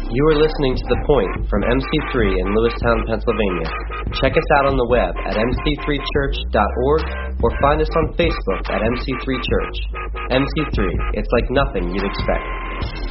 You are listening to The Point from MC3 in Lewistown, Pennsylvania. Check us out on the web at mc3church.org or find us on Facebook at MC3 Church. MC3, it's like nothing you'd expect.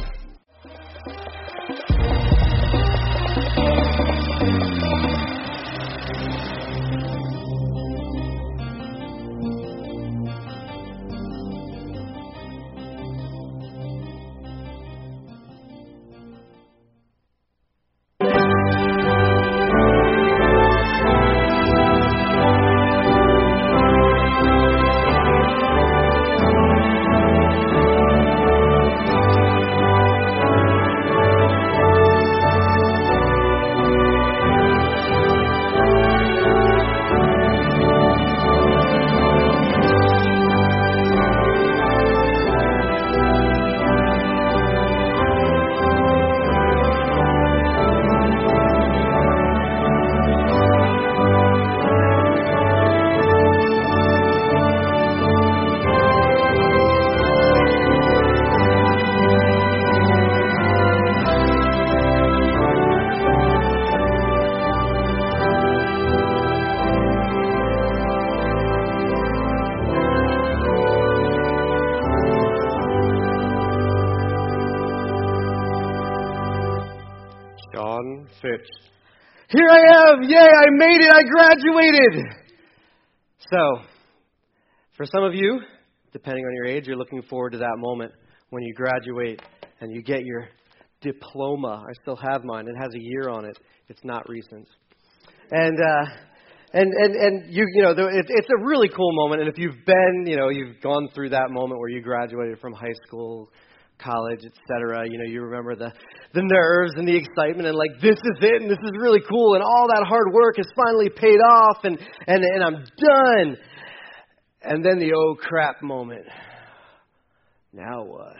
Here I am! Yay, I made it! I graduated! So, for some of you, depending on your age, you're looking forward to that moment when you graduate and you get your diploma. I still have mine. It has a year on it. It's not recent. And you know, it's a really cool moment. And if you've been, you know, you've gone through that moment where you graduated from high school, college, etc. You know, you remember the nerves and the excitement and like, this is it and this is really cool and all that hard work has finally paid off and I'm done. And then the oh crap moment. Now what?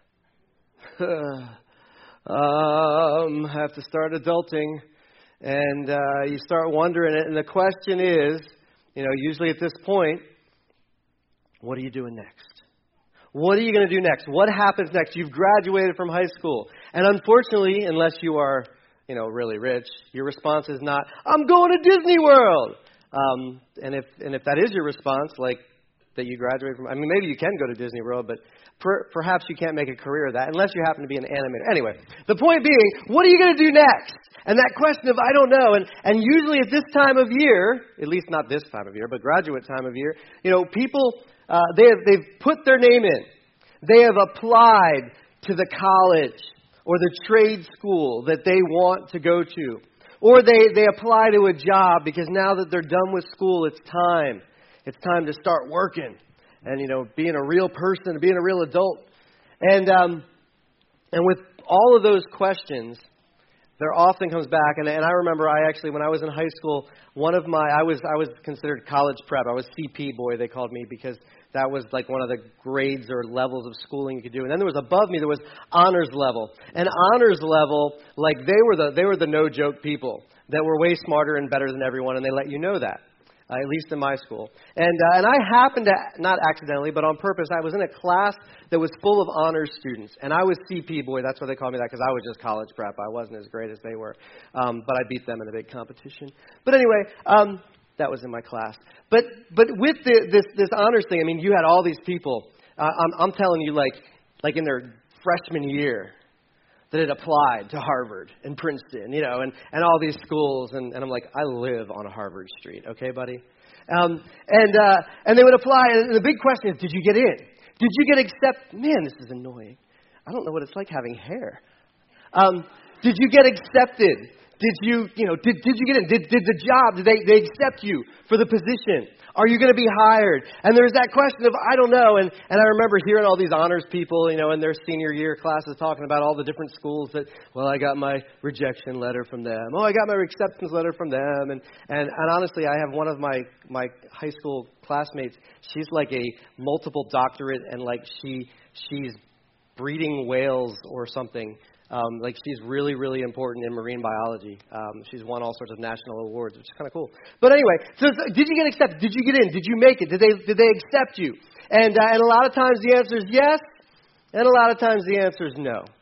I have to start adulting and you start wondering it. And the question is, you know, usually at this point, what are you doing next? What are you going to do next? What happens next? You've graduated from high school. And unfortunately, unless you are, you know, really rich, your response is not, I'm going to Disney World. And if that is your response, like that you graduated from, I mean, maybe you can go to Disney World, but perhaps you can't make a career of that unless you happen to be an animator. Anyway, the point being, what are you going to do next? And that question of, I don't know. And usually at this time of year, at least not this time of year, but graduate time of year, you know, people, they've put their name in. They have applied to the college or the trade school that they want to go to. Or they apply to a job because now that they're done with school, it's time. It's time to start working and, you know, being a real person, being a real adult. And with all of those questions, there often comes back, and I remember when I was in high school, I was considered college prep. I was CP boy, they called me, because that was like one of the grades or levels of schooling you could do. And then there was above me, there was honors level. And honors level, like they were the no joke people that were way smarter and better than everyone, and they let you know that. At least in my school. And I happened to, not accidentally, but on purpose, I was in a class that was full of honors students. And I was CP boy. That's why they called me that, because I was just college prep. I wasn't as great as they were. But I beat them in a big competition. But anyway, that was in my class. But with this honors thing, I mean, you had all these people. I'm telling you, like in their freshman year, that had applied to Harvard and Princeton, you know, and all these schools. And I'm like, I live on Harvard Street, okay, buddy? And they would apply. And the big question is, did you get in? Did you get accepted? Man, this is annoying. I don't know what it's like having hair. Did you get accepted? Did you get in? Did the job, did they accept you for the position? Are you going to be hired? And there's that question of, I don't know. And I remember hearing all these honors people, you know, in their senior year classes talking about all the different schools that, well, I got my rejection letter from them. Oh, I got my acceptance letter from them. And honestly, I have one of my high school classmates. She's like a multiple doctorate, and like she's breeding whales or something. Like she's really, really important in marine biology. She's won all sorts of national awards, which is kind of cool. But anyway, so did you get accepted? Did you get in? Did you make it? Did they accept you? And a lot of times the answer is yes, and a lot of times the answer is no.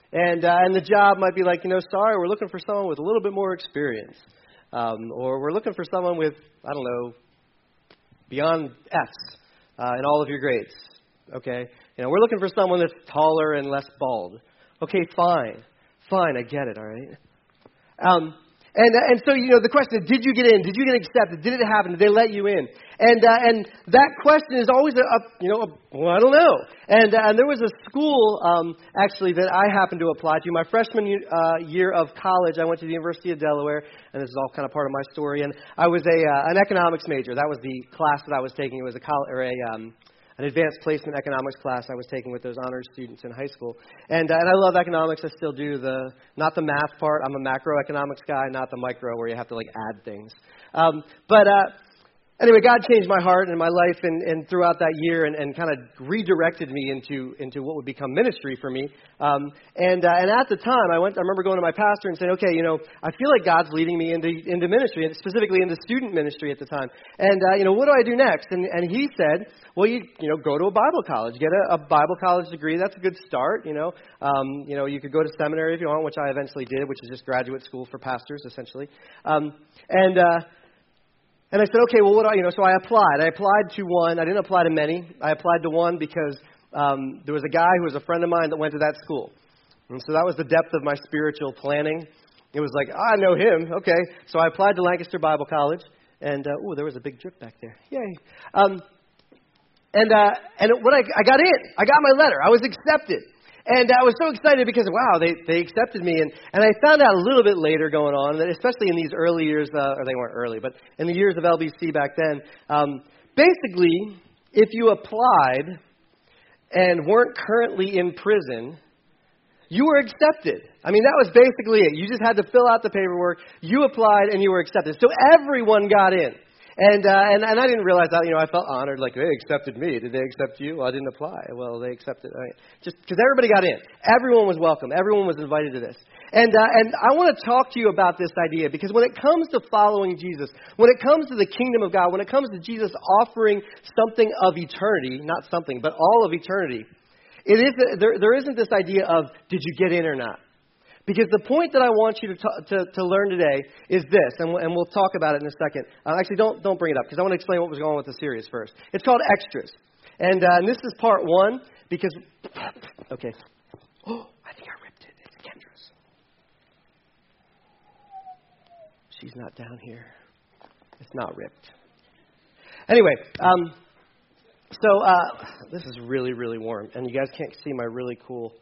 And the job might be like, sorry, we're looking for someone with a little bit more experience. Or we're looking for someone with, I don't know, beyond F's in all of your grades. Okay? We're looking for someone that's taller and less bald. Okay, fine, I get it, all right? And so, the question is, did you get in? Did you get accepted? Did it happen? Did they let you in? And that question is always well, I don't know. And there was a school, actually, that I happened to apply to. My freshman year of college, I went to the University of Delaware, and this is all kind of part of my story. And I was an economics major. That was the class that I was taking. It was an advanced placement economics class I was taking with those honors students in high school. And I love economics. I still do. Not the math part. I'm a macroeconomics guy, not the micro where you have to add things. Anyway, God changed my heart and my life and throughout that year and kind of redirected me into what would become ministry for me. And at the time, I remember going to my pastor and saying, okay, I feel like God's leading me into ministry, and specifically into student ministry at the time. And, what do I do next? And he said, well, you go to a Bible college, get a Bible college degree. That's a good start. You could go to seminary if you want, which I eventually did, which is just graduate school for pastors, essentially. And I said, okay, well, so I applied. I applied to one. I didn't apply to many. I applied to one because there was a guy who was a friend of mine that went to that school. And so that was the depth of my spiritual planning. It was like, I know him. Okay. So I applied to Lancaster Bible College. And, there was a big drip back there. Yay. And when I got in, I got my letter. I was accepted. And I was so excited because, wow, they accepted me. And I found out a little bit later going on, that especially in these early years, or they weren't early, but in the years of LBC back then, basically, if you applied and weren't currently in prison, you were accepted. I mean, that was basically it. You just had to fill out the paperwork. You applied and you were accepted. So everyone got in. And I didn't realize that, I felt honored, like they accepted me. Did they accept you? Well, I didn't apply. Well, they accepted, just because everybody got in. Everyone was welcome. Everyone was invited to this. And I want to talk to you about this idea, because when it comes to following Jesus, when it comes to the kingdom of God, when it comes to Jesus offering something of eternity, not something, but all of eternity, there isn't this idea of, did you get in or not? Because the point that I want you to learn today is this, and we'll talk about it in a second. Actually, don't bring it up, because I want to explain what was going on with the series first. It's called Extras. And this is part one, because, okay. Oh, I think I ripped it. It's Kendra's. She's not down here. It's not ripped. Anyway, this is really, really warm, and you guys can't see my really cool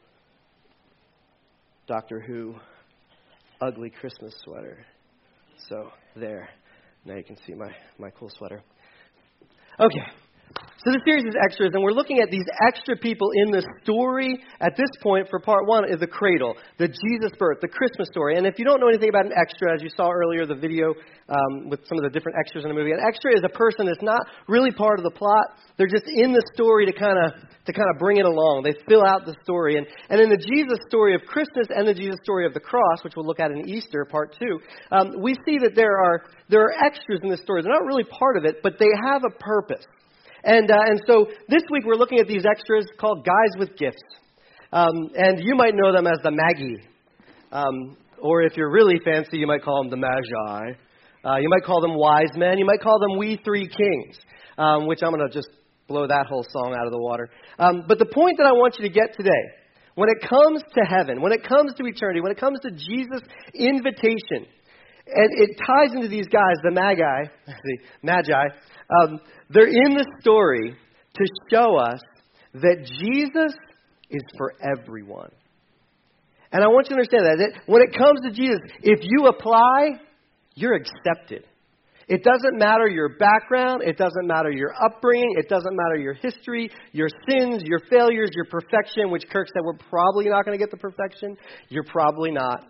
Doctor Who ugly Christmas sweater. So there. Now you can see my cool sweater. Okay. So the series is Extras, and we're looking at these extra people in the story at this point for part one is the cradle, the Jesus birth, the Christmas story. And if you don't know anything about an extra, as you saw earlier, the video with some of the different extras in the movie, an extra is a person that's not really part of the plot. They're just in the story to kind of bring it along. They fill out the story. And in the Jesus story of Christmas and the Jesus story of the cross, which we'll look at in Easter, part two, we see that there are extras in this story. They're not really part of it, but they have a purpose. And so this week we're looking at these extras called Guys with Gifts. And you might know them as the Magi. Or if you're really fancy, you might call them the Magi. You might call them wise men. You might call them we three kings, which I'm going to just blow that whole song out of the water. But the point that I want you to get today, when it comes to heaven, when it comes to eternity, when it comes to Jesus' invitation, and it ties into these guys, the Magi, they're in the story to show us that Jesus is for everyone. And I want you to understand that when it comes to Jesus, if you apply, you're accepted. It doesn't matter your background. It doesn't matter your upbringing. It doesn't matter your history, your sins, your failures, your perfection, which Kirk said we're probably not going to get the perfection. You're probably not.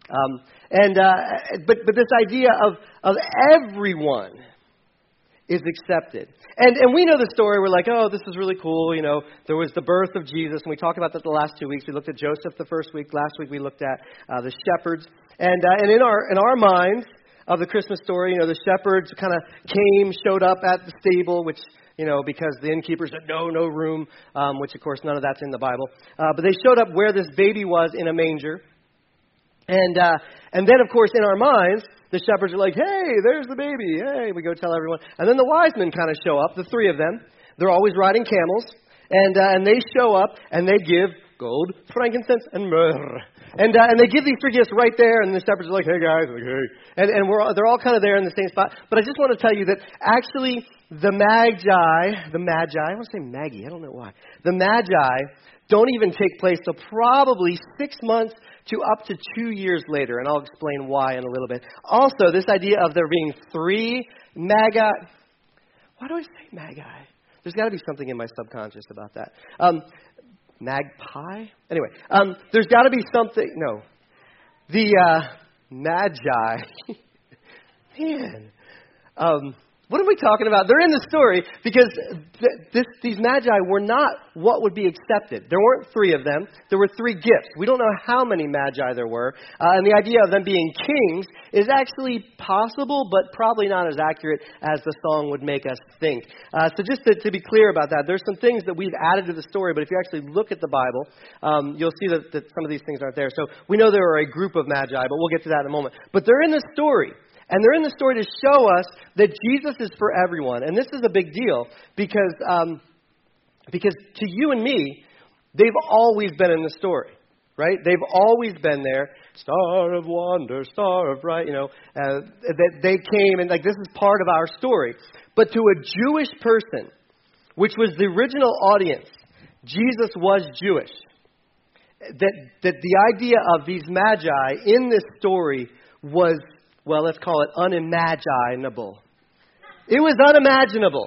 But this idea of everyone is accepted. And we know the story. We're like, oh, this is really cool. There was the birth of Jesus, and we talked about that the last 2 weeks. We looked at Joseph the first week. Last week we looked at the shepherds. And in our minds, of the Christmas story. You know, the shepherds kind of showed up at the stable, which, you know, because the innkeeper said, no room, which, of course, none of that's in the Bible. But they showed up where this baby was in a manger. And then, of course, in our minds, the shepherds are like, hey, there's the baby. Hey, we go tell everyone. And then the wise men kind of show up, the three of them. They're always riding camels. And they show up, and they give gold, frankincense, and myrrh. And they give these three gifts right there, and the shepherds are like, hey, guys. Like, hey. And they're all kind of there in the same spot. But I just want to tell you that actually the Magi, I want to say Maggie, I don't know why. The Magi don't even take place till probably 6 months to up to 2 years later, and I'll explain why in a little bit. Also, this idea of there being three Magi. Why do I say Magi? There's got to be something in my subconscious about that. Magpie? Anyway, there's got to be something. No. The Magi. Man. What are we talking about? They're in the story because these Magi were not what would be accepted. There weren't three of them. There were three gifts. We don't know how many Magi there were. And the idea of them being kings is actually possible, but probably not as accurate as the song would make us think. So just to be clear about that, there's some things that we've added to the story, but if you actually look at the Bible, you'll see that some of these things aren't there. So we know there are a group of Magi, but we'll get to that in a moment. But they're in the story. And they're in the story to show us that Jesus is for everyone. And this is a big deal because to you and me, they've always been in the story, right? They've always been there. Star of wonder, star of right, they came and like this is part of our story. But to a Jewish person, which was the original audience, Jesus was Jewish. That the idea of these Magi in this story was, well, let's call it unimaginable. It was unimaginable.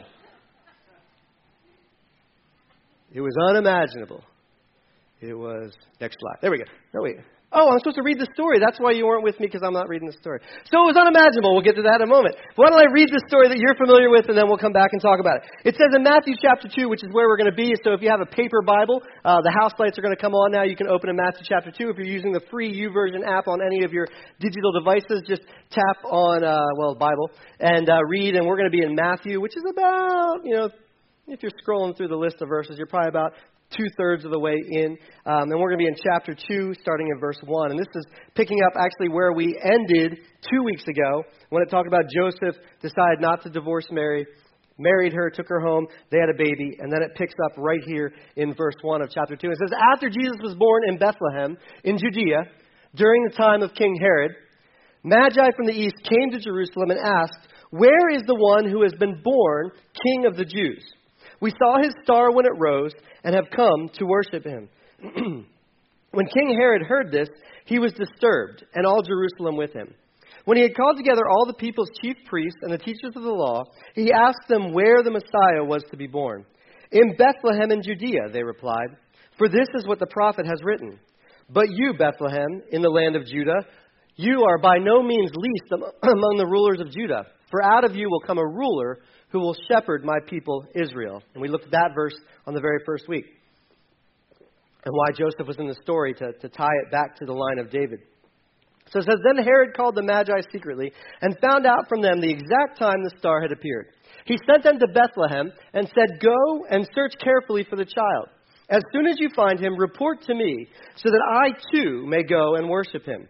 It was unimaginable. It was, next slide. There we go. No, wait. Oh, I'm supposed to read the story. That's why you weren't with me, because I'm not reading the story. So it was unimaginable. We'll get to that in a moment. Why don't I read the story that you're familiar with, and then we'll come back and talk about it. It says in Matthew chapter 2, which is where we're going to be. So if you have a paper Bible, the house lights are going to come on now. You can open in Matthew chapter 2. If you're using the free YouVersion app on any of your digital devices, just tap on, Bible, and read. And we're going to be in Matthew, which is about, if you're scrolling through the list of verses, you're probably about 2/3 of the way in. And we're going to be in chapter 2, starting in verse 1. And this is picking up actually where we ended 2 weeks ago, when it talked about Joseph decided not to divorce Mary, married her, took her home, they had a baby, and then it picks up right here in verse 1 of chapter 2. It says, after Jesus was born in Bethlehem, in Judea, during the time of King Herod, Magi from the east came to Jerusalem and asked, where is the one who has been born King of the Jews? We saw his star when it rose and have come to worship him. When King Herod heard this, he was disturbed, and all Jerusalem with him. When he had called together all the people's chief priests and the teachers of the law, he asked them where the Messiah was to be born. In Bethlehem in Judea, they replied, for this is what the prophet has written. But you, Bethlehem, in the land of Judah, you are by no means least among the rulers of Judah, for out of you will come a ruler who will shepherd my people Israel. And we looked at that verse on the very first week. And why Joseph was in the story to tie it back to the line of David. So it says, then Herod called the Magi secretly and found out from them the exact time the star had appeared. He sent them to Bethlehem and said, go and search carefully for the child. As soon as you find him, report to me so that I too may go and worship him.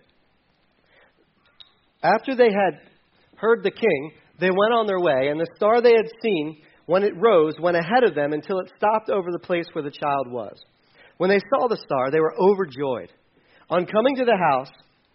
After they had heard the king, they went on their way, and the star they had seen, when it rose, went ahead of them until it stopped over the place where the child was. When they saw the star, they were overjoyed. On coming to the house,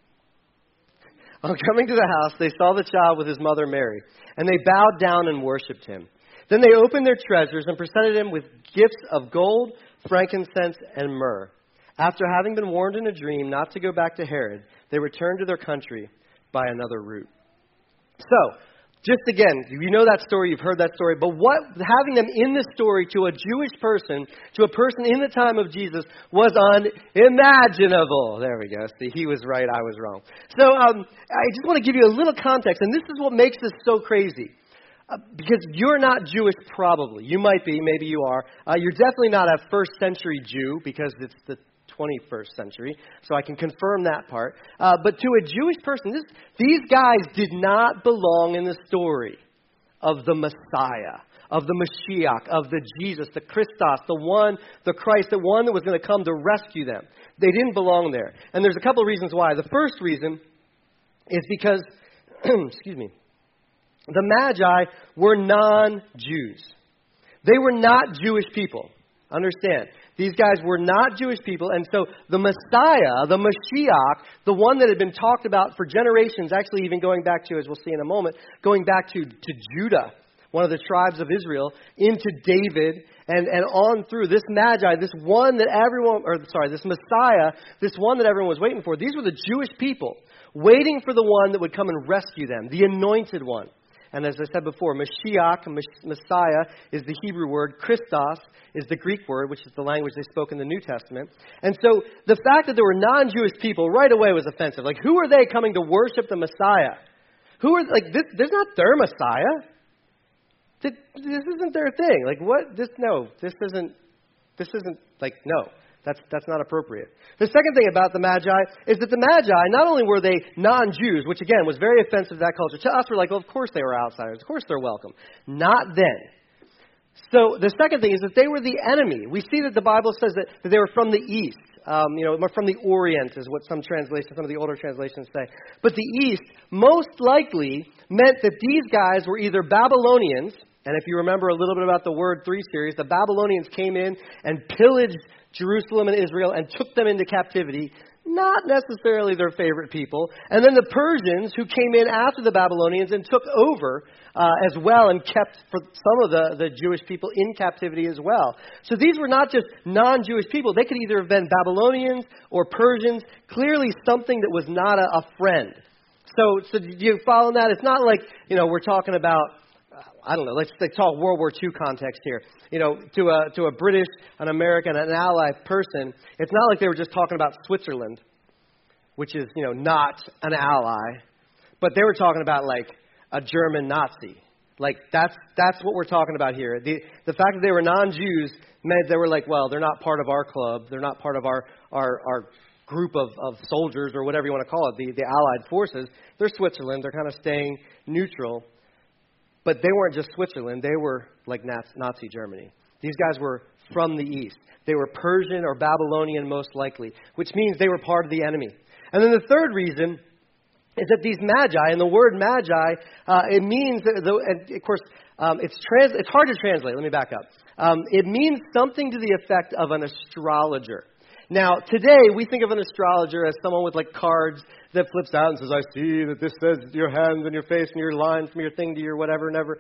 they saw the child with his mother Mary, and they bowed down and worshipped him. Then they opened their treasures and presented him with gifts of gold, frankincense, and myrrh. After having been warned in a dream not to go back to Herod, they returned to their country by another route. So, just again, you know that story, you've heard that story, but what having them in the story to a Jewish person, to a person in the time of Jesus, was unimaginable. There we go. See, he was right, I was wrong. So I just want to give you a little context, and this is what makes this so crazy. Because you're not Jewish, probably. You might be, maybe you are. You're definitely not a first century Jew, because it's the 21st century, so I can confirm that part. But to a Jewish person, these guys did not belong in the story of the Messiah, of the Mashiach, of the Jesus, the Christos, the one, the Christ, the one that was going to come to rescue them. They didn't belong there. And there's a couple of reasons why. The first reason is because, excuse me, the Magi were non-Jews. They were not Jewish people. Understand, these guys were not Jewish people, and so the Messiah, the Mashiach, the one that had been talked about for generations, actually even going back to, as we'll see in a moment, going back to Judah, one of the tribes of Israel, into David, and on through this Magi, this one that this Messiah, this one that everyone was waiting for. These were the Jewish people waiting for the one that would come and rescue them, the anointed one. And as I said before, Mashiach, Messiah, is the Hebrew word. Christos is the Greek word, which is the language they spoke in the New Testament. And so the fact that there were non-Jewish people right away was offensive. Like, who are they coming to worship the Messiah? Who are, like, this not their Messiah. This isn't their thing. Like, what? This isn't, like, no. That's not appropriate. The second thing about the Magi is that the Magi, not only were they non-Jews, which again was very offensive to that culture. To us, we're like, well, of course they were outsiders. Of course they're welcome. Not then. So the second thing is that they were the enemy. We see that the Bible says that they were from the east. From the Orient is what some of the older translations say. But the east most likely meant that these guys were either Babylonians, and if you remember a little bit about the Word 3 series, the Babylonians came in and pillaged Jerusalem and Israel and took them into captivity. Not necessarily their favorite people. And then the Persians, who came in after the Babylonians and took over as well and kept for some of the Jewish people in captivity as well. So these were not just non-Jewish people. They could either have been Babylonians or Persians, clearly something that was not a friend. So do you follow that? It's not like, we're talking about, I don't know, let's talk World War II context here. To a British, an American, an Allied person, it's not like they were just talking about Switzerland, which is, not an ally, but they were talking about like a German Nazi. Like that's what we're talking about here. The fact that they were non-Jews meant they were like, well, they're not part of our club. They're not part of our group of soldiers or whatever you want to call it, the Allied forces. They're Switzerland. They're kind of staying neutral. But they weren't just Switzerland. They were like Nazi Germany. These guys were from the east. They were Persian or Babylonian most likely, which means they were part of the enemy. And then the third reason is that these Magi, and the word Magi, it means, and of course, it's hard to translate. Let me back up. It means something to the effect of an astrologer. Now, today, we think of an astrologer as someone with like cards that flips out and says, I see that this says your hands and your face and your line from your thing to your whatever, never.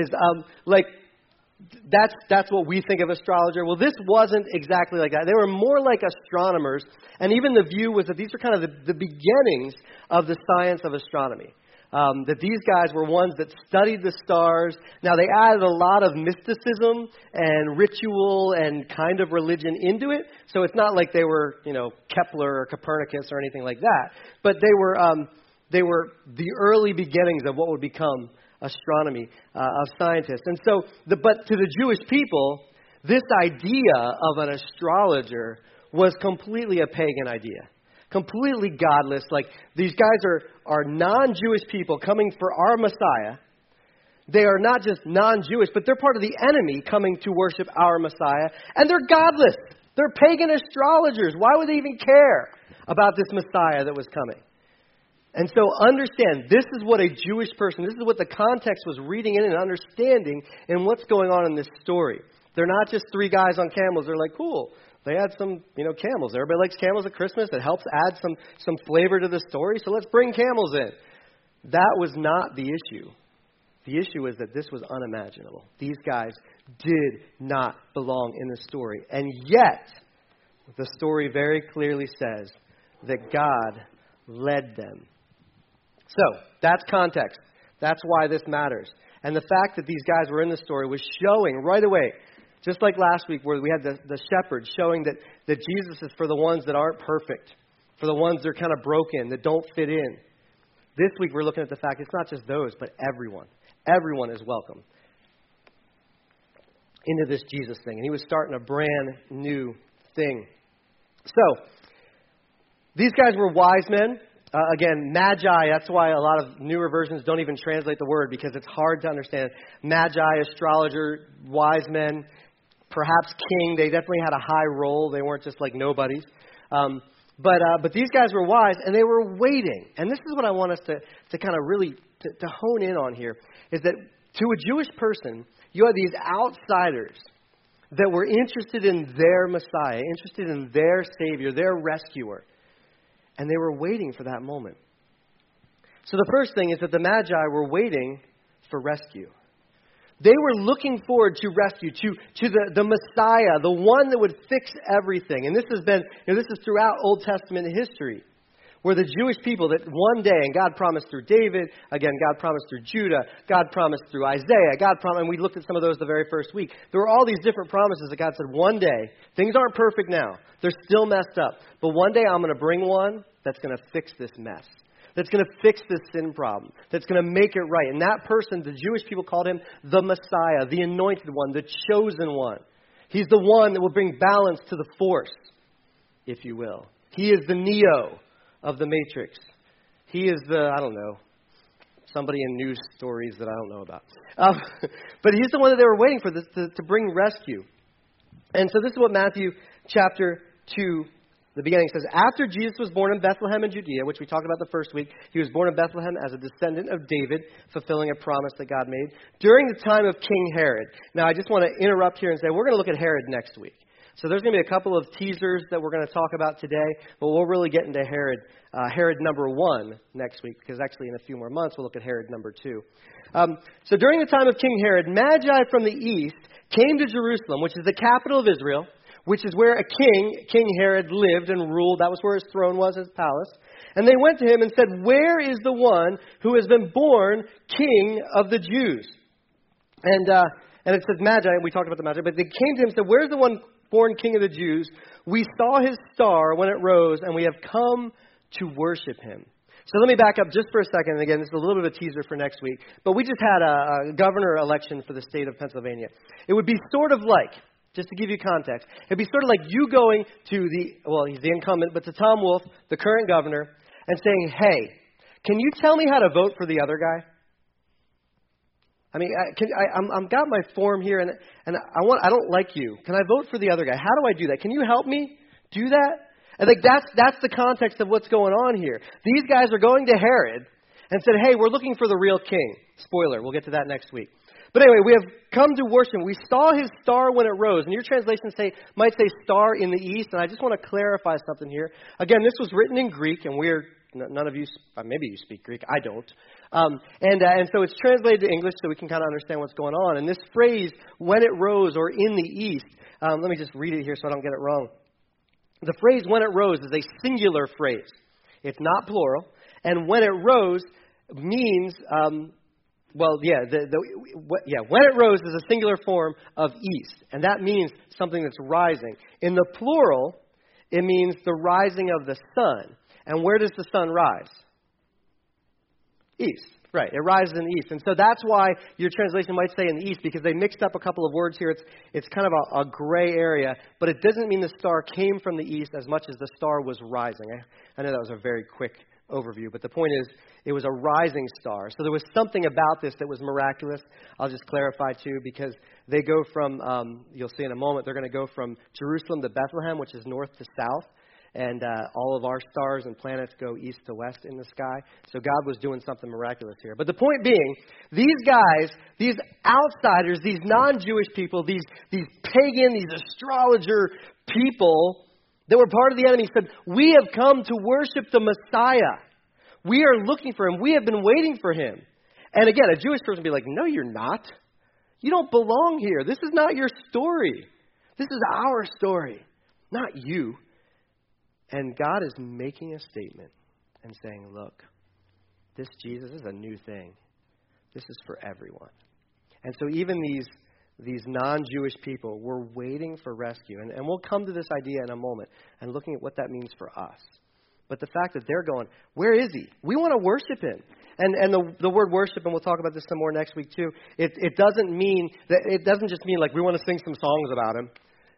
That's what we think of astrologer. Well, this wasn't exactly like that. They were more like astronomers, and even the view was that these were kind of the beginnings of the science of astronomy. That these guys were ones that studied the stars. Now, they added a lot of mysticism and ritual and kind of religion into it. So it's not like they were, Kepler or Copernicus or anything like that. But they were the early beginnings of what would become astronomy of scientists. And so, but to the Jewish people, this idea of an astrologer was completely a pagan idea. Completely godless. Like, these guys are non-Jewish people coming for our Messiah. They are not just non-Jewish, but they're part of the enemy coming to worship our Messiah. And they're godless. They're pagan astrologers. Why would they even care about this Messiah that was coming? And so understand, this is what a Jewish person, this is what the context was reading in and understanding in what's going on in this story. They're not just three guys on camels. They're like, cool. They had some, camels. Everybody likes camels at Christmas. It helps add some flavor to the story. So let's bring camels in. That was not the issue. The issue is that this was unimaginable. These guys did not belong in the story. And yet, the story very clearly says that God led them. So, that's context. That's why this matters. And the fact that these guys were in the story was showing right away, just like last week where we had the shepherds showing that Jesus is for the ones that aren't perfect, for the ones that are kind of broken, that don't fit in. This week we're looking at the fact it's not just those, but everyone. Everyone is welcome into this Jesus thing. And he was starting a brand new thing. So, These guys were wise men. Again, magi, that's why a lot of newer versions don't even translate the word because it's hard to understand. Magi, astrologer, wise men, perhaps king. They definitely had a high role. They weren't just like nobodies. But these guys were wise, and they were waiting. And this is what I want us to kind of really to hone in on here, is that to a Jewish person, you had these outsiders that were interested in their Messiah, interested in their Savior, their rescuer. And they were waiting for that moment. So the first thing is that the Magi were waiting for rescue. They were looking forward to rescue, to the Messiah, the one that would fix everything. And this has been, this is throughout Old Testament history, where the Jewish people that one day, and God promised through David, again, God promised through Judah, God promised through Isaiah, and we looked at some of those the very first week. There were all these different promises that God said, one day, things aren't perfect now. They're still messed up. But one day I'm going to bring one that's going to fix this mess. That's going to fix this sin problem. That's going to make it right. And that person, the Jewish people called him the Messiah, the anointed one, the chosen one. He's the one that will bring balance to the force, if you will. He is the Neo of the Matrix. He is the, somebody in news stories that I don't know about. But he's the one that they were waiting for this to bring rescue. And so this is what Matthew chapter 2, the beginning says, after Jesus was born in Bethlehem in Judea, which we talked about the first week, he was born in Bethlehem as a descendant of David, fulfilling a promise that God made, during the time of King Herod. Now, I just want to interrupt here and say, we're going to look at Herod next week. So there's going to be a couple of teasers that we're going to talk about today, but we'll really get into Herod number 1 next week, because actually in a few more months we'll look at Herod number 2. So during the time of King Herod, Magi from the east came to Jerusalem, which is the capital of Israel, which is where a King Herod lived and ruled. That was where his throne was, his palace. And they went to him and said, where is the one who has been born King of the Jews? And it says Magi, we talked about the Magi, but they came to him and said, where's the one born King of the Jews? We saw his star when it rose, and we have come to worship him. So let me back up just for a second. And again, this is a little bit of a teaser for next week. But we just had a governor election for the state of Pennsylvania. It would be sort of like, just to give you context, it'd be sort of like you going to he's the incumbent, but to Tom Wolf, the current governor, and saying, hey, can you tell me how to vote for the other guy? I mean, I've got my form here, and I don't like you. Can I vote for the other guy? How do I do that? Can you help me do that? And that's the context of what's going on here. These guys are going to Herod and said, hey, we're looking for the real king. Spoiler, we'll get to that next week. But anyway, we have come to worship him. We saw his star when it rose. And your translation might say star in the east. And I just want to clarify something here. Again, this was written in Greek, and none of you, maybe you speak Greek. I don't. And so it's translated to English so we can kind of understand what's going on. And this phrase, when it rose or in the east, let me just read it here so I don't get it wrong. The phrase when it rose is a singular phrase. It's not plural. And when it rose means, when it rose is a singular form of east. And that means something that's rising. In the plural, it means the rising of the sun. And where does the sun rise? East. Right, it rises in the east. And so that's why your translation might say in the east, because they mixed up a couple of words here. It's kind of a gray area, but it doesn't mean the star came from the east as much as the star was rising. I know that was a very quick overview, but the point is it was a rising star. So there was something about this that was miraculous. I'll just clarify too, because they go from, you'll see in a moment, they're going to go from Jerusalem to Bethlehem, which is north to south. And all of our stars and planets go east to west in the sky. So God was doing something miraculous here. But the point being, these guys, these outsiders, these non-Jewish people, these pagan, these astrologer people that were part of the enemy said, we have come to worship the Messiah. We are looking for him. We have been waiting for him. And again, a Jewish person would be like, no, you're not. You don't belong here. This is not your story. This is our story, not you. And God is making a statement and saying, look, this Jesus is a new thing. This is for everyone. And so even these non-Jewish people were waiting for rescue. And we'll come to this idea in a moment and looking at what that means for us. But the fact that they're going, where is he? We want to worship him. And the word worship, and we'll talk about this some more next week too, it doesn't just mean like we want to sing some songs about him.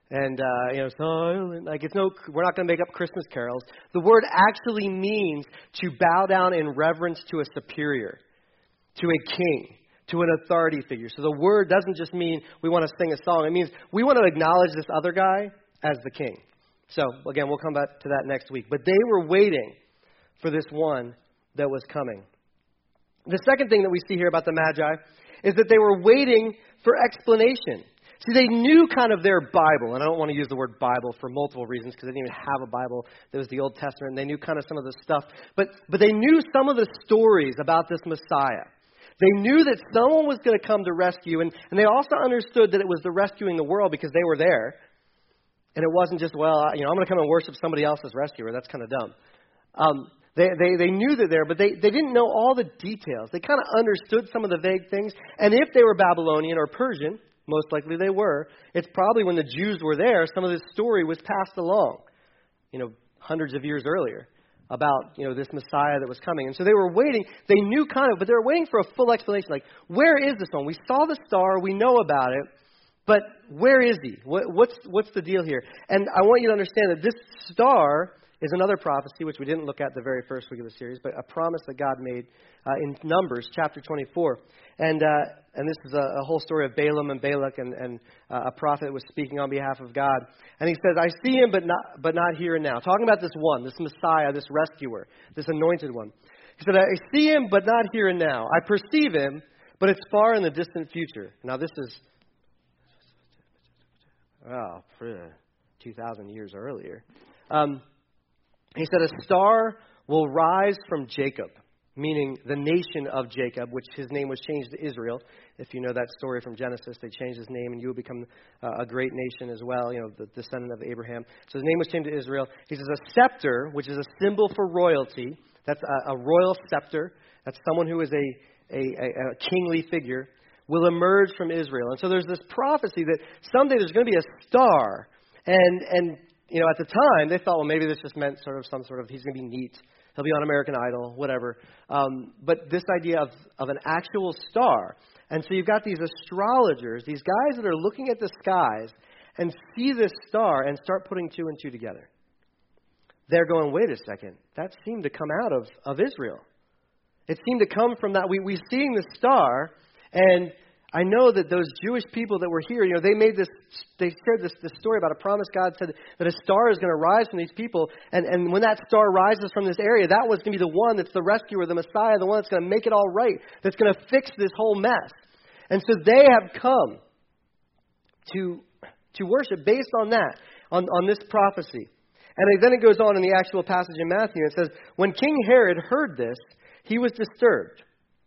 And, silent, like we're not going to make up Christmas carols. The word actually means to bow down in reverence to a superior, to a king, to an authority figure. So the word doesn't just mean we want to sing a song. It means we want to acknowledge this other guy as the king. So, again, we'll come back to that next week. But they were waiting for this one that was coming. The second thing that we see here about the Magi is that they were waiting for explanation. See, they knew kind of their Bible, and I don't want to use the word Bible for multiple reasons because they didn't even have a Bible. There was the Old Testament, and they knew kind of some of the stuff. But they knew some of the stories about this Messiah. They knew that someone was going to come to rescue, and they also understood that it was the rescuing the world because they were there. And it wasn't just, I'm going to come and worship somebody else's rescuer. That's kind of dumb. They knew they're there, but they didn't know all the details. They kind of understood some of the vague things. And if they were Babylonian or Persian, most likely they were, it's probably when the Jews were there, some of this story was passed along, hundreds of years earlier about, this Messiah that was coming. And so they were waiting. They knew kind of, but they were waiting for a full explanation. Like, where is this one? We saw the star. We know about it. But where is he? What's the deal here? And I want you to understand that this star is another prophecy, which we didn't look at the very first week of the series, but a promise that God made in Numbers chapter 24. And this is a whole story of Balaam and Balak and a prophet was speaking on behalf of God. And he says, I see him, but not here and now. Talking about this one, this Messiah, this rescuer, this anointed one. He said, I see him, but not here and now. I perceive him, but it's far in the distant future. Now this is 2,000 years earlier. He said, a star will rise from Jacob, meaning the nation of Jacob, which his name was changed to Israel. If you know that story from Genesis, they changed his name, and you will become a great nation as well, the descendant of Abraham. So his name was changed to Israel. He says, a scepter, which is a symbol for royalty. That's a royal scepter. That's someone who is a kingly figure, will emerge from Israel. And so there's this prophecy that someday there's going to be a star. And at the time, they thought, well, maybe this just meant some sort of, he's going to be neat. He'll be on American Idol, whatever. But this idea of an actual star. And so you've got these astrologers, these guys that are looking at the skies and see this star and start putting two and two together. They're going, wait a second, that seemed to come out of Israel. It seemed to come from that. We're seeing the star, and I know that those Jewish people that were here, they shared this story about a promise God said that a star is going to rise from these people. And when that star rises from this area, that was going to be the one that's the rescuer, the Messiah, the one that's going to make it all right, that's going to fix this whole mess. And so they have come to worship based on that, on this prophecy. And then it goes on in the actual passage in Matthew. It says, when King Herod heard this, he was disturbed,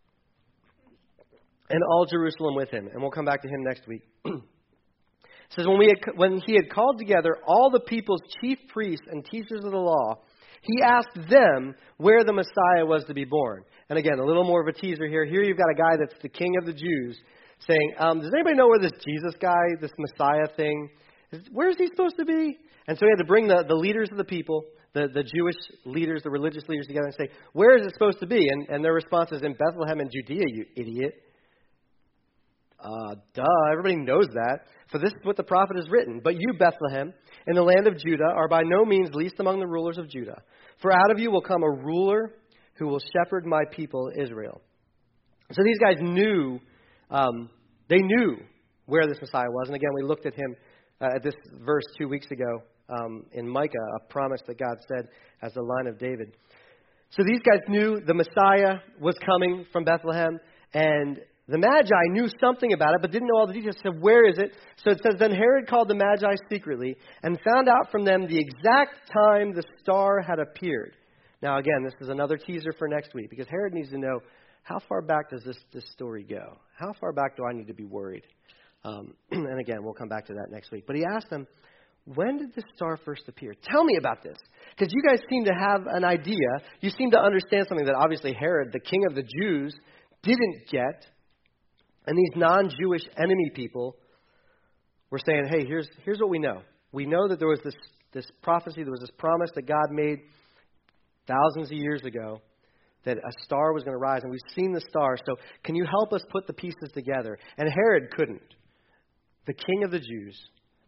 and all Jerusalem with him. And we'll come back to him next week. It says, when he had called together all the people's chief priests and teachers of the law, he asked them where the Messiah was to be born. And again, a little more of a teaser here. Here you've got a guy that's the king of the Jews saying, does anybody know where this Jesus guy, this Messiah thing, where is he supposed to be? And so he had to bring the leaders of the people, the Jewish leaders, the religious leaders together and say, where is it supposed to be? And their response is, in Bethlehem in Judea, you idiot. Everybody knows that. For this is what the prophet has written. But you, Bethlehem, in the land of Judah, are by no means least among the rulers of Judah. For out of you will come a ruler who will shepherd my people, Israel. So these guys knew, they knew where this Messiah was. And again, we looked at him at this verse 2 weeks ago in Micah, a promise that God said as the line of David. So these guys knew the Messiah was coming from Bethlehem, and the Magi knew something about it, but didn't know all the details. So where is it? So it says, then Herod called the Magi secretly and found out from them the exact time the star had appeared. Now, again, this is another teaser for next week, because Herod needs to know, how far back does this story go? How far back do I need to be worried? And again, we'll come back to that next week. But he asked them, when did the star first appear? Tell me about this. Because you guys seem to have an idea. You seem to understand something that obviously Herod, the king of the Jews, didn't get. And these non-Jewish enemy people were saying, hey, here's what we know. We know that there was this prophecy, there was this promise that God made thousands of years ago that a star was going to rise, and we've seen the star. So can you help us put the pieces together? And Herod couldn't. The king of the Jews,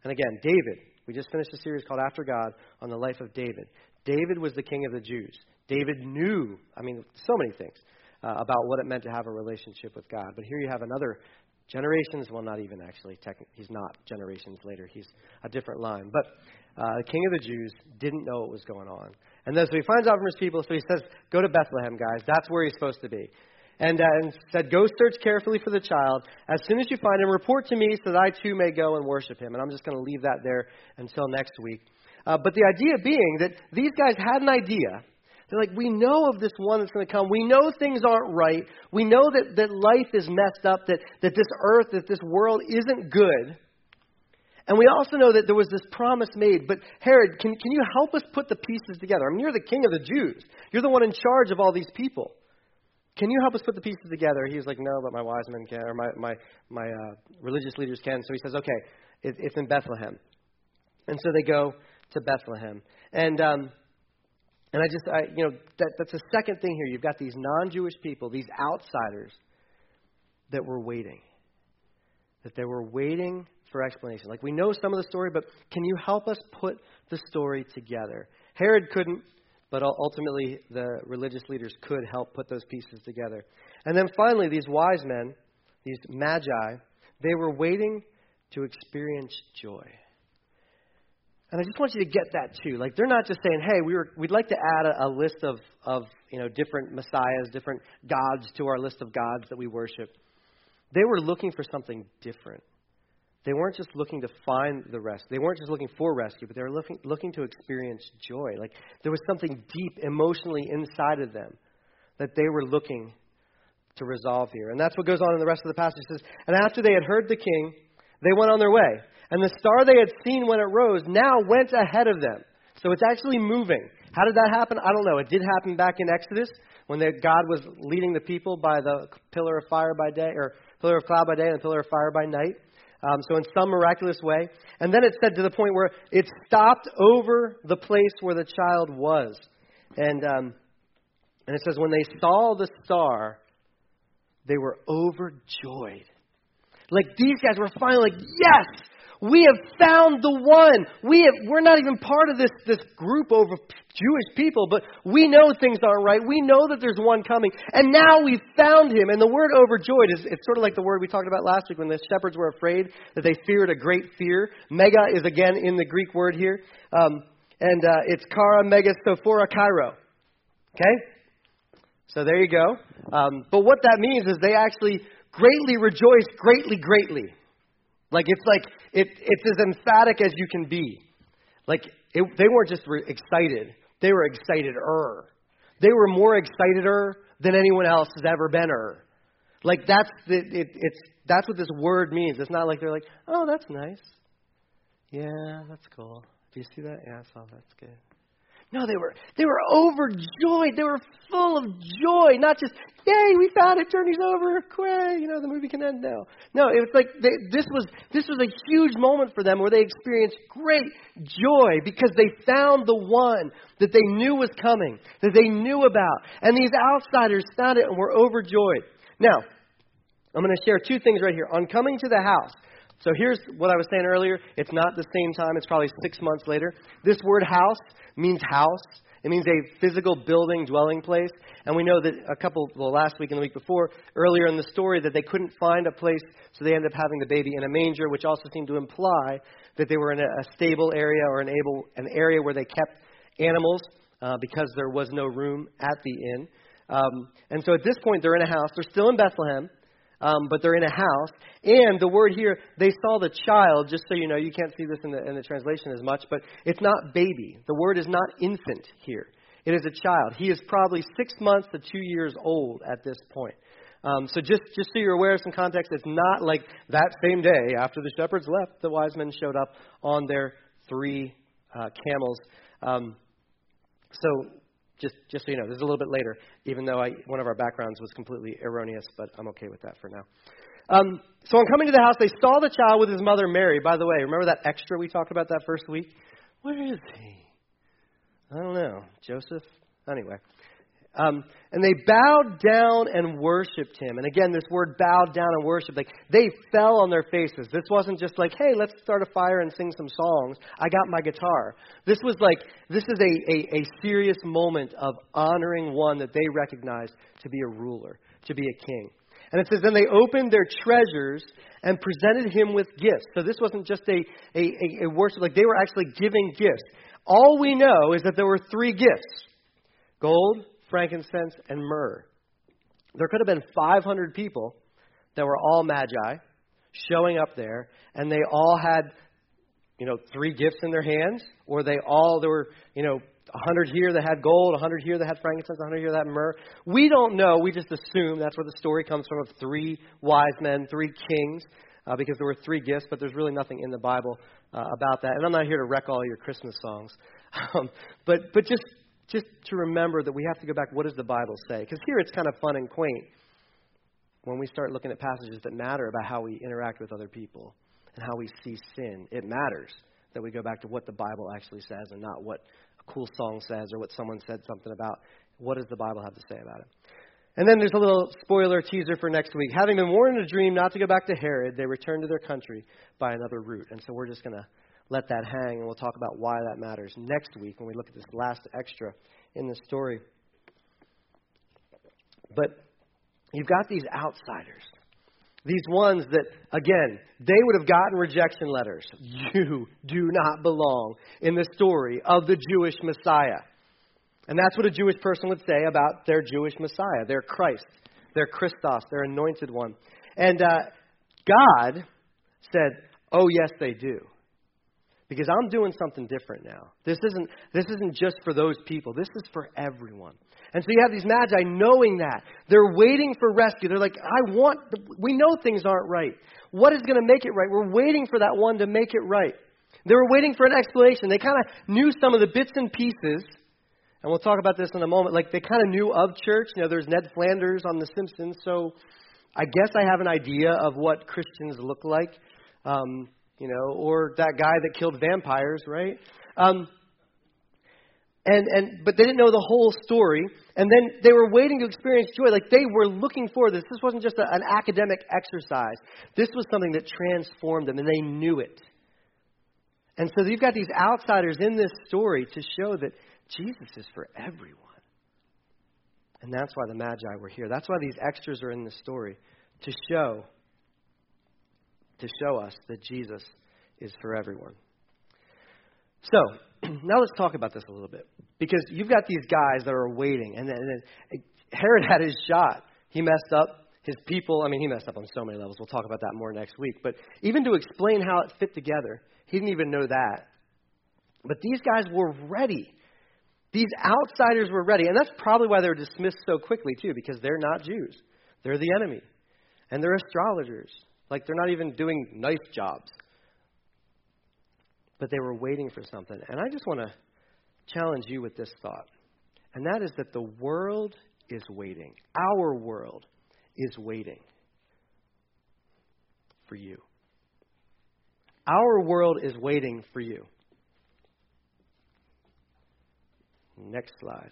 And again, David. We just finished a series called After God on the life of David. David was the king of the Jews. David knew, so many things about what it meant to have a relationship with God. But here you have another generations, well, not even actually. He's not generations later. He's a different line. But the king of the Jews didn't know what was going on. And then so he finds out from his people, so he says, go to Bethlehem, guys. That's where he's supposed to be. And said, go search carefully for the child. As soon as you find him, report to me so that I too may go and worship him. And I'm just going to leave that there until next week. But the idea being that these guys had an idea. They're like, we know of this one that's going to come. We know things aren't right. We know that life is messed up, that this earth, that this world isn't good. And we also know that there was this promise made. But Herod, can you help us put the pieces together? You're the king of the Jews. You're the one in charge of all these people. Can you help us put the pieces together? He's like, no, but my wise men can, or my religious leaders can. So he says, okay, it's in Bethlehem. And so they go to Bethlehem. And that's the second thing here. You've got these non-Jewish people, these outsiders that were waiting. That they were waiting for explanation. Like, we know some of the story, but can you help us put the story together? Herod couldn't. But ultimately, the religious leaders could help put those pieces together. And then finally, these wise men, these magi, they were waiting to experience joy. And I just want you to get that too. Like, they're not just saying, hey, we'd like to add a list of different messiahs, different gods to our list of gods that we worship. They were looking for something different. They weren't just looking to find the rescue. They weren't just looking for rescue, but they were looking to experience joy. Like, there was something deep emotionally inside of them that they were looking to resolve here. And that's what goes on in the rest of the passage. It says, and after they had heard the king, they went on their way. And the star they had seen when it rose now went ahead of them. So it's actually moving. How did that happen? I don't know. It did happen back in Exodus when God was leading the people by the pillar of fire by day, or pillar of cloud by day and the pillar of fire by night. So in some miraculous way. And then it said to the point where it stopped over the place where the child was. And it says when they saw the star, they were overjoyed. Like, these guys were finally like, yes, we have found the one. We're not even part of this group of Jewish people, but we know things aren't right. We know that there's one coming. And now we've found him. And the word overjoyed it's sort of like the word we talked about last week when the shepherds were afraid, that they feared a great fear. Mega is again in the Greek word here. It's kara, mega, sophora, kairo. Okay? So there you go. But what that means is they actually greatly rejoiced, greatly. Like, it's as emphatic as you can be. Like, they weren't just excited. They were exciteder. They were more exciteder than anyone else has ever been. Like, that's what this word means. It's not like they're like, oh, that's nice. Yeah, that's cool. Do you see that? Yeah, I saw that's good. No, they were overjoyed. They were full of joy. Not just, yay, we found it, journey's over, hooray, the movie can end now. No, it was like this was a huge moment for them where they experienced great joy because they found the one that they knew was coming, that they knew about. And these outsiders found it and were overjoyed. Now, I'm going to share two things right here. On coming to the house, so here's what I was saying earlier. It's not the same time. It's probably 6 months later. This word house means house. It means a physical building, dwelling place. And we know that last week and the week before, earlier in the story, that they couldn't find a place, so they ended up having the baby in a manger, which also seemed to imply that they were in a stable area or an area where they kept animals because there was no room at the inn. And so at this point, they're in a house. They're still in Bethlehem. But they're in a house. And the word here, they saw the child, just so you know, you can't see this in the translation as much, but it's not baby. The word is not infant here. It is a child. He is probably 6 months to 2 years old at this point. So just so you're aware of some context, it's not like that same day after the shepherds left, the wise men showed up on their 3 camels. So just so you know, this is a little bit later, even though one of our backgrounds was completely erroneous, but I'm okay with that for now. So on coming to the house, they saw the child with his mother Mary. By the way, remember that extra we talked about that first week? Where is he? I don't know. Joseph? Anyway. And they bowed down and worshipped him. And again, this word bowed down and worship, like they fell on their faces. This wasn't just like, hey, let's start a fire and sing some songs. I got my guitar. This was like, this is a serious moment of honoring one that they recognized to be a ruler, to be a king. And it says, then they opened their treasures and presented him with gifts. So this wasn't just a worship, like they were actually giving gifts. All we know is that there were 3 gifts: gold, frankincense, and myrrh. There could have been 500 people that were all magi showing up there, and they all had, 3 gifts in their hands, or there were, 100 here that had gold, 100 here that had frankincense, 100 here that had myrrh. We don't know. We just assume that's where the story comes from, of 3 wise men, 3 kings, because there were 3 gifts, but there's really nothing in the Bible about that. And I'm not here to wreck all your Christmas songs, but just to remember that we have to go back, what does the Bible say? Because here it's kind of fun and quaint when we start looking at passages that matter about how we interact with other people and how we see sin. It matters that we go back to what the Bible actually says and not what a cool song says or what someone said something about. What does the Bible have to say about it? And then there's a little spoiler teaser for next week. Having been warned in a dream not to go back to Herod, they returned to their country by another route. And so we're just going to let that hang, and we'll talk about why that matters next week when we look at this last extra in the story. But you've got these outsiders, these ones that, again, they would have gotten rejection letters. You do not belong in the story of the Jewish Messiah. And that's what a Jewish person would say about their Jewish Messiah, their Christ, their Christos, their anointed one. And God said, oh, yes, they do. Because I'm doing something different now. This isn't just for those people. This is for everyone. And so you have these magi knowing that. They're waiting for rescue. They're like, we know things aren't right. What is going to make it right? We're waiting for that one to make it right. They were waiting for an explanation. They kind of knew some of the bits and pieces. And we'll talk about this in a moment. Like, they kind of knew of church. There's Ned Flanders on The Simpsons. So I guess I have an idea of what Christians look like. Or that guy that killed vampires, right? But they didn't know the whole story. And then they were waiting to experience joy. Like, they were looking for this. This wasn't just an academic exercise. This was something that transformed them, and they knew it. And so you've got these outsiders in this story to show that Jesus is for everyone. And that's why the Magi were here. That's why these extras are in the story, to show us that Jesus is for everyone. So, now let's talk about this a little bit. Because you've got these guys that are waiting. And then Herod had his shot. He messed up. His people, he messed up on so many levels. We'll talk about that more next week. But even to explain how it fit together, he didn't even know that. But these guys were ready. These outsiders were ready. And that's probably why they were dismissed so quickly, too, because they're not Jews. They're the enemy. And they're astrologers. Like, they're not even doing nice jobs. But they were waiting for something. And I just want to challenge you with this thought. And that is that the world is waiting. Our world is waiting for you. Our world is waiting for you. Next slide.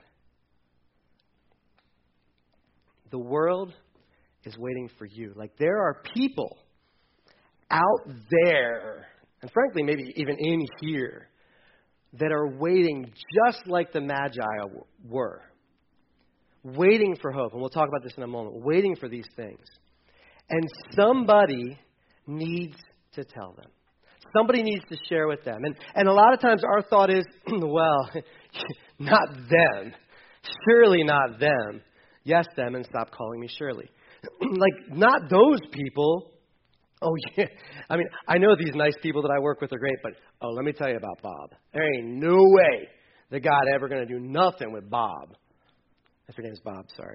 The world is waiting for you. Like, there are people out there, and frankly, maybe even in here, that are waiting just like the Magi were. Waiting for hope. And we'll talk about this in a moment. Waiting for these things. And somebody needs to tell them. Somebody needs to share with them. And a lot of times our thought is, well, not them. Surely not them. Yes, them, and stop calling me Shirley. Like, not those people. Oh, yeah. I know these nice people that I work with are great, but, let me tell you about Bob. There ain't no way that God ever going to do nothing with Bob. If your name's Bob, sorry.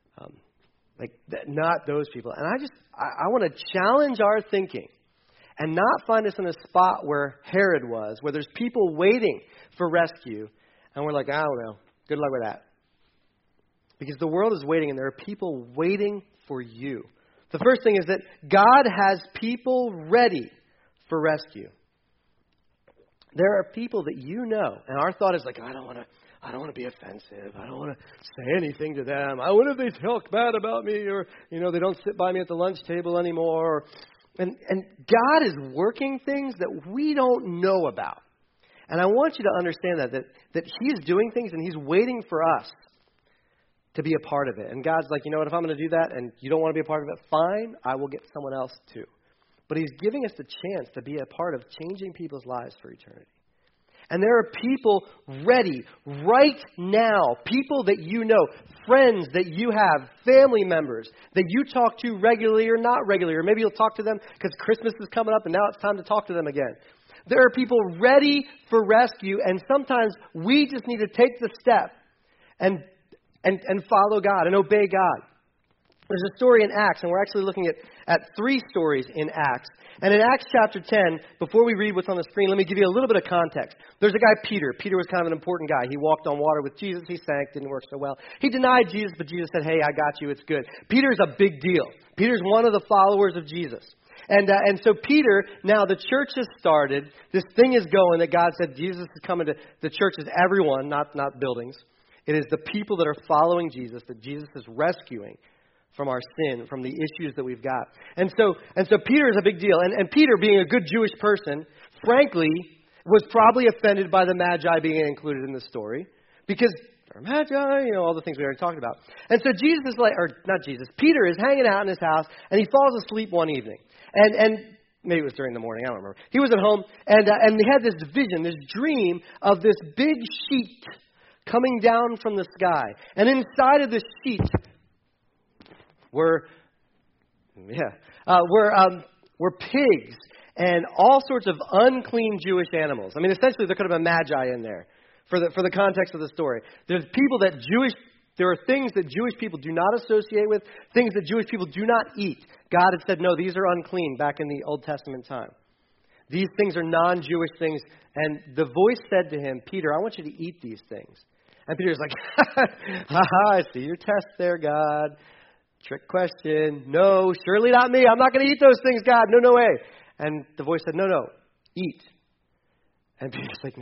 Not those people. And I want to challenge our thinking and not find us in a spot where Herod was, where there's people waiting for rescue, and we're like, I don't know. Good luck with that. Because the world is waiting, and there are people waiting for you. The first thing is that God has people ready for rescue. There are people that you know, and our thought is like, I don't want I don't want to be offensive. I don't want to say anything to them. What if they talk bad about me? Or, they don't sit by me at the lunch table anymore. And God is working things that we don't know about. And I want you to understand that He's doing things and He's waiting for us to be a part of it. And God's like, you know what, if I'm going to do that and you don't want to be a part of it, fine, I will get someone else too. But He's giving us the chance to be a part of changing people's lives for eternity. And there are people ready right now, people that you know, friends that you have, family members that you talk to regularly or not regularly, or maybe you'll talk to them because Christmas is coming up and now it's time to talk to them again. There are people ready for rescue, and sometimes we just need to take the step and follow God and obey God. There's a story in Acts, and we're actually looking at 3 stories in Acts. And in Acts chapter 10, before we read what's on the screen, let me give you a little bit of context. There's a guy, Peter. Peter was kind of an important guy. He walked on water with Jesus. He sank, didn't work so well. He denied Jesus, but Jesus said, hey, I got you, it's good. Peter's a big deal. Peter's one of the followers of Jesus. And so Peter, now the church has started. This thing is going that God said Jesus is coming to. The church is everyone, not buildings. It is the people that are following Jesus, that Jesus is rescuing from our sin, from the issues that we've got. And so Peter is a big deal. And Peter, being a good Jewish person, frankly, was probably offended by the Magi being included in the story. Because they're Magi, all the things we already talked about. And so Peter is hanging out in his house, and he falls asleep one evening. And maybe it was during the morning, I don't remember. He was at home, and he had this vision, this dream of this big sheet coming down from the sky. And inside of this sheet were pigs and all sorts of unclean Jewish animals. I mean, essentially, there could have been Magi in there for the context of the story. There are things that Jewish people do not associate with, things that Jewish people do not eat. God had said, no, these are unclean back in the Old Testament time. These things are non-Jewish things. And the voice said to him, Peter, I want you to eat these things. And Peter's like, I see your test there, God. Trick question. No, surely not me. I'm not going to eat those things, God. No way. And the voice said, no, eat. And Peter's like,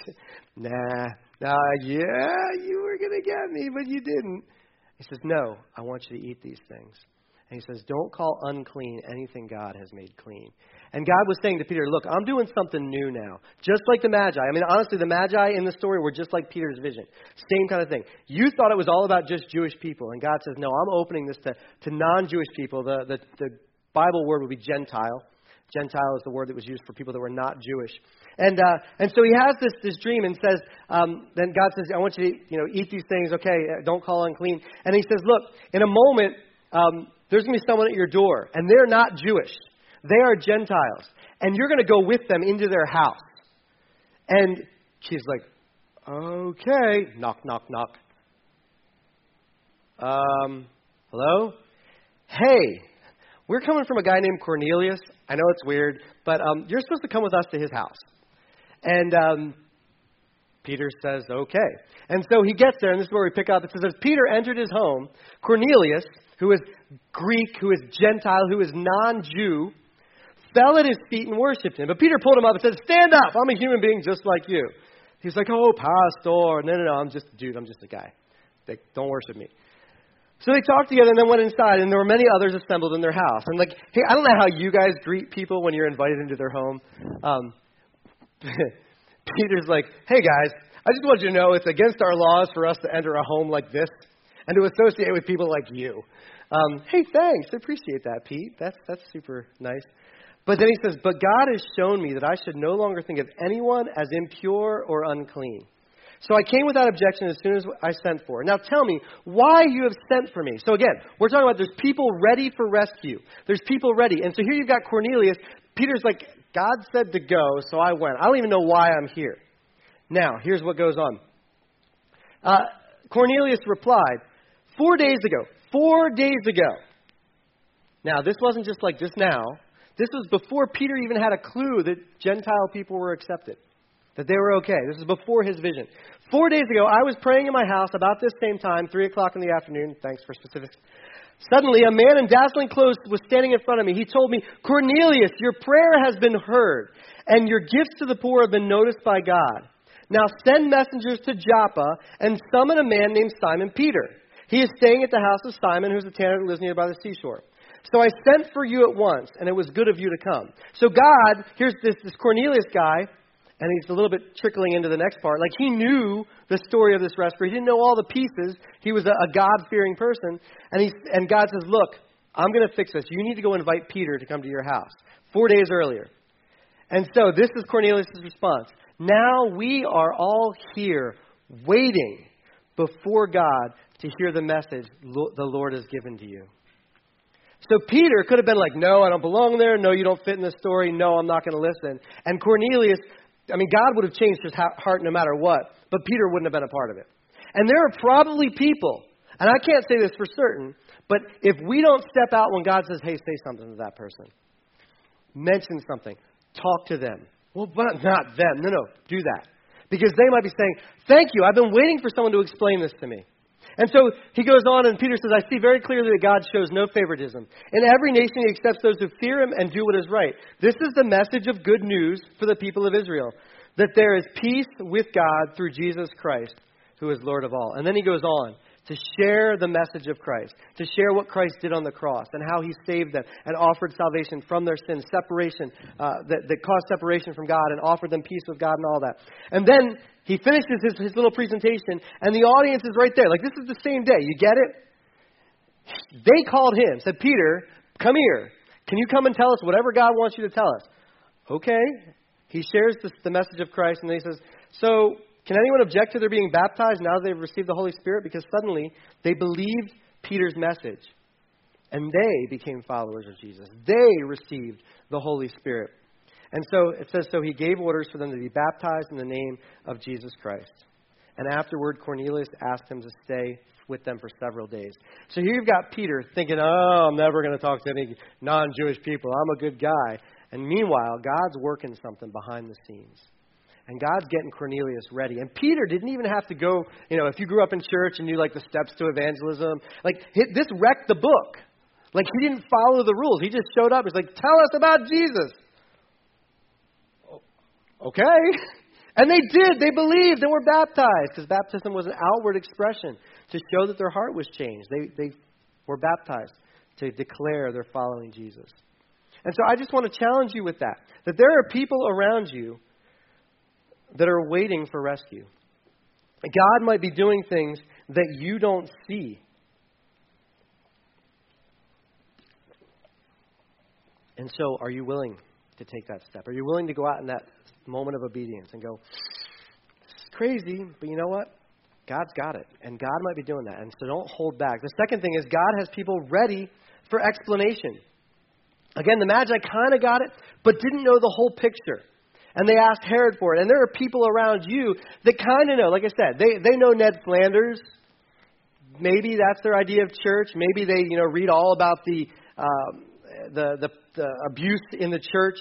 you were going to get me, but you didn't. He says, no, I want you to eat these things. And he says, don't call unclean anything God has made clean. And God was saying to Peter, look, I'm doing something new now. Just like the Magi. I mean, honestly, the Magi in the story were just like Peter's vision. Same kind of thing. You thought it was all about just Jewish people. And God says, no, I'm opening this to non-Jewish people. The Bible word would be Gentile. Gentile is the word that was used for people that were not Jewish. And so he has this dream and says, then God says, I want you to eat these things. Okay, don't call unclean. And he says, look, in a moment, there's going to be someone at your door, and they're not Jewish. They are Gentiles. And you're going to go with them into their house. And she's like, okay. Knock, knock, knock. Hello? Hey, we're coming from a guy named Cornelius. I know it's weird, but you're supposed to come with us to his house. And Peter says, okay. And so he gets there, and this is where we pick up. It says, as Peter entered his home, Cornelius, who is Greek, who is Gentile, who is non-Jew, fell at his feet and worshipped him. But Peter pulled him up and said, stand up. I'm a human being just like you. He's like, oh, pastor. No, I'm just a guy. Don't worship me. So they talked together and then went inside, and there were many others assembled in their house. I'm like, hey, I don't know how you guys greet people when you're invited into their home. Peter's like, hey, guys, I just want you to know it's against our laws for us to enter a home like this and to associate with people like you. Hey, thanks. I appreciate that, Pete. That's super nice. But then he says, but God has shown me that I should no longer think of anyone as impure or unclean. So I came without objection as soon as I sent for. Now tell me why you have sent for me. So again, we're talking about there's people ready for rescue. There's people ready. And so here you've got Cornelius. Peter's like, God said to go, so I went. I don't even know why I'm here. Now, here's what goes on. Cornelius replied, 4 days ago. Now, this wasn't just like just now. This was before Peter even had a clue that Gentile people were accepted, that they were okay. This is before his vision. 4 days ago, I was praying in my house about this same time, 3 o'clock in the afternoon. Thanks for specifics. Suddenly, a man in dazzling clothes was standing in front of me. He told me, Cornelius, your prayer has been heard, and your gifts to the poor have been noticed by God. Now send messengers to Joppa and summon a man named Simon Peter. He is staying at the house of Simon, who's a tanner who lives near by the seashore. So I sent for you at once, and it was good of you to come. So God, here's this Cornelius guy, and he's a little bit trickling into the next part. Like, he knew the story of this rescue. He didn't know all the pieces. He was a God-fearing person. And God says, look, I'm going to fix this. You need to go invite Peter to come to your house 4 days earlier. And so this is Cornelius' response. Now we are all here waiting before God to hear the message the Lord has given to you. So Peter could have been like, no, I don't belong there. No, you don't fit in the story. No, I'm not going to listen. And Cornelius, God would have changed his heart no matter what, but Peter wouldn't have been a part of it. And there are probably people, and I can't say this for certain, but if we don't step out when God says, hey, say something to that person, mention something, talk to them. Well, but not them. No, do that. Because they might be saying, thank you, I've been waiting for someone to explain this to me. And so he goes on, and Peter says, I see very clearly that God shows no favoritism. In every nation he accepts those who fear him and do what is right. This is the message of good news for the people of Israel, that there is peace with God through Jesus Christ, who is Lord of all. And then he goes on to share the message of Christ, to share what Christ did on the cross and how he saved them and offered salvation from their sins, separation, that caused separation from God, and offered them peace with God and all that. And then he finishes his little presentation, and the audience is right there. Like, this is the same day. You get it? They called him, said, Peter, come here. Can you come and tell us whatever God wants you to tell us? Okay. He shares the message of Christ, and then he says, so can anyone object to their being baptized now that they've received the Holy Spirit? Because suddenly they believed Peter's message, and they became followers of Jesus. They received the Holy Spirit. And so it says, so he gave orders for them to be baptized in the name of Jesus Christ. And afterward, Cornelius asked him to stay with them for several days. So here you've got Peter thinking, oh, I'm never going to talk to any non-Jewish people. I'm a good guy. And meanwhile, God's working something behind the scenes. And God's getting Cornelius ready. And Peter didn't even have to go, if you grew up in church and knew like the steps to evangelism, this wrecked the book. Like, he didn't follow the rules. He just showed up. He's like, tell us about Jesus. Okay. And they did. They believed and were baptized, because baptism was an outward expression to show that their heart was changed. They were baptized to declare they're following Jesus. And so I just want to challenge you with that there are people around you that are waiting for rescue. God might be doing things that you don't see. And so are you willing to take that step? Are you willing to go out in that moment of obedience and go, this is crazy, but you know what? God's got it. And God might be doing that. And so don't hold back. The second thing is God has people ready for explanation. Again, the Magi kind of got it, but didn't know the whole picture. And they asked Herod for it. And there are people around you that kind of know. Like I said, they know Ned Flanders. Maybe that's their idea of church. Maybe they read all about the abuse in the church.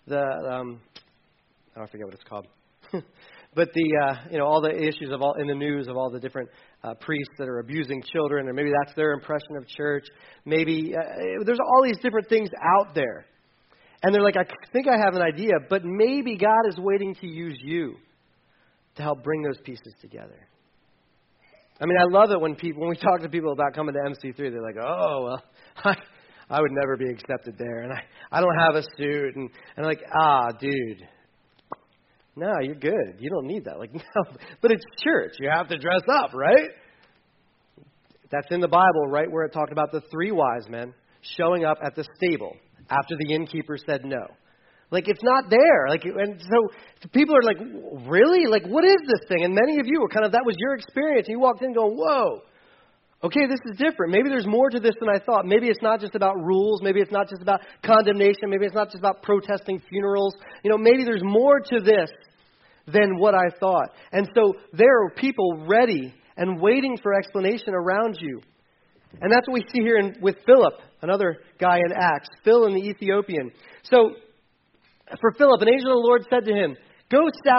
I forget what it's called. But all the issues in the news of all the different priests that are abusing children, or maybe that's their impression of church. Maybe there's all these different things out there. And they're like, I think I have an idea, but maybe God is waiting to use you to help bring those pieces together. I love it when we talk to people about coming to MC3, they're like, oh, well, I would never be accepted there, and I don't have a suit, and I'm like, dude, no, you're good. You don't need that. Like, no, but it's church. You have to dress up, right? That's in the Bible, right, where it talked about the 3 wise men showing up at the stable after the innkeeper said no. Like, it's not there. Like, and so people are like, really? Like, what is this thing? And many of you were that was your experience. And you walked in going, whoa, okay, this is different. Maybe there's more to this than I thought. Maybe it's not just about rules. Maybe it's not just about condemnation. Maybe it's not just about protesting funerals. Maybe there's more to this than what I thought. And so there are people ready and waiting for explanation around you. And that's what we see here with Philip, another guy in Acts, Phil and the Ethiopian. So for Philip, an angel of the Lord said to him, go south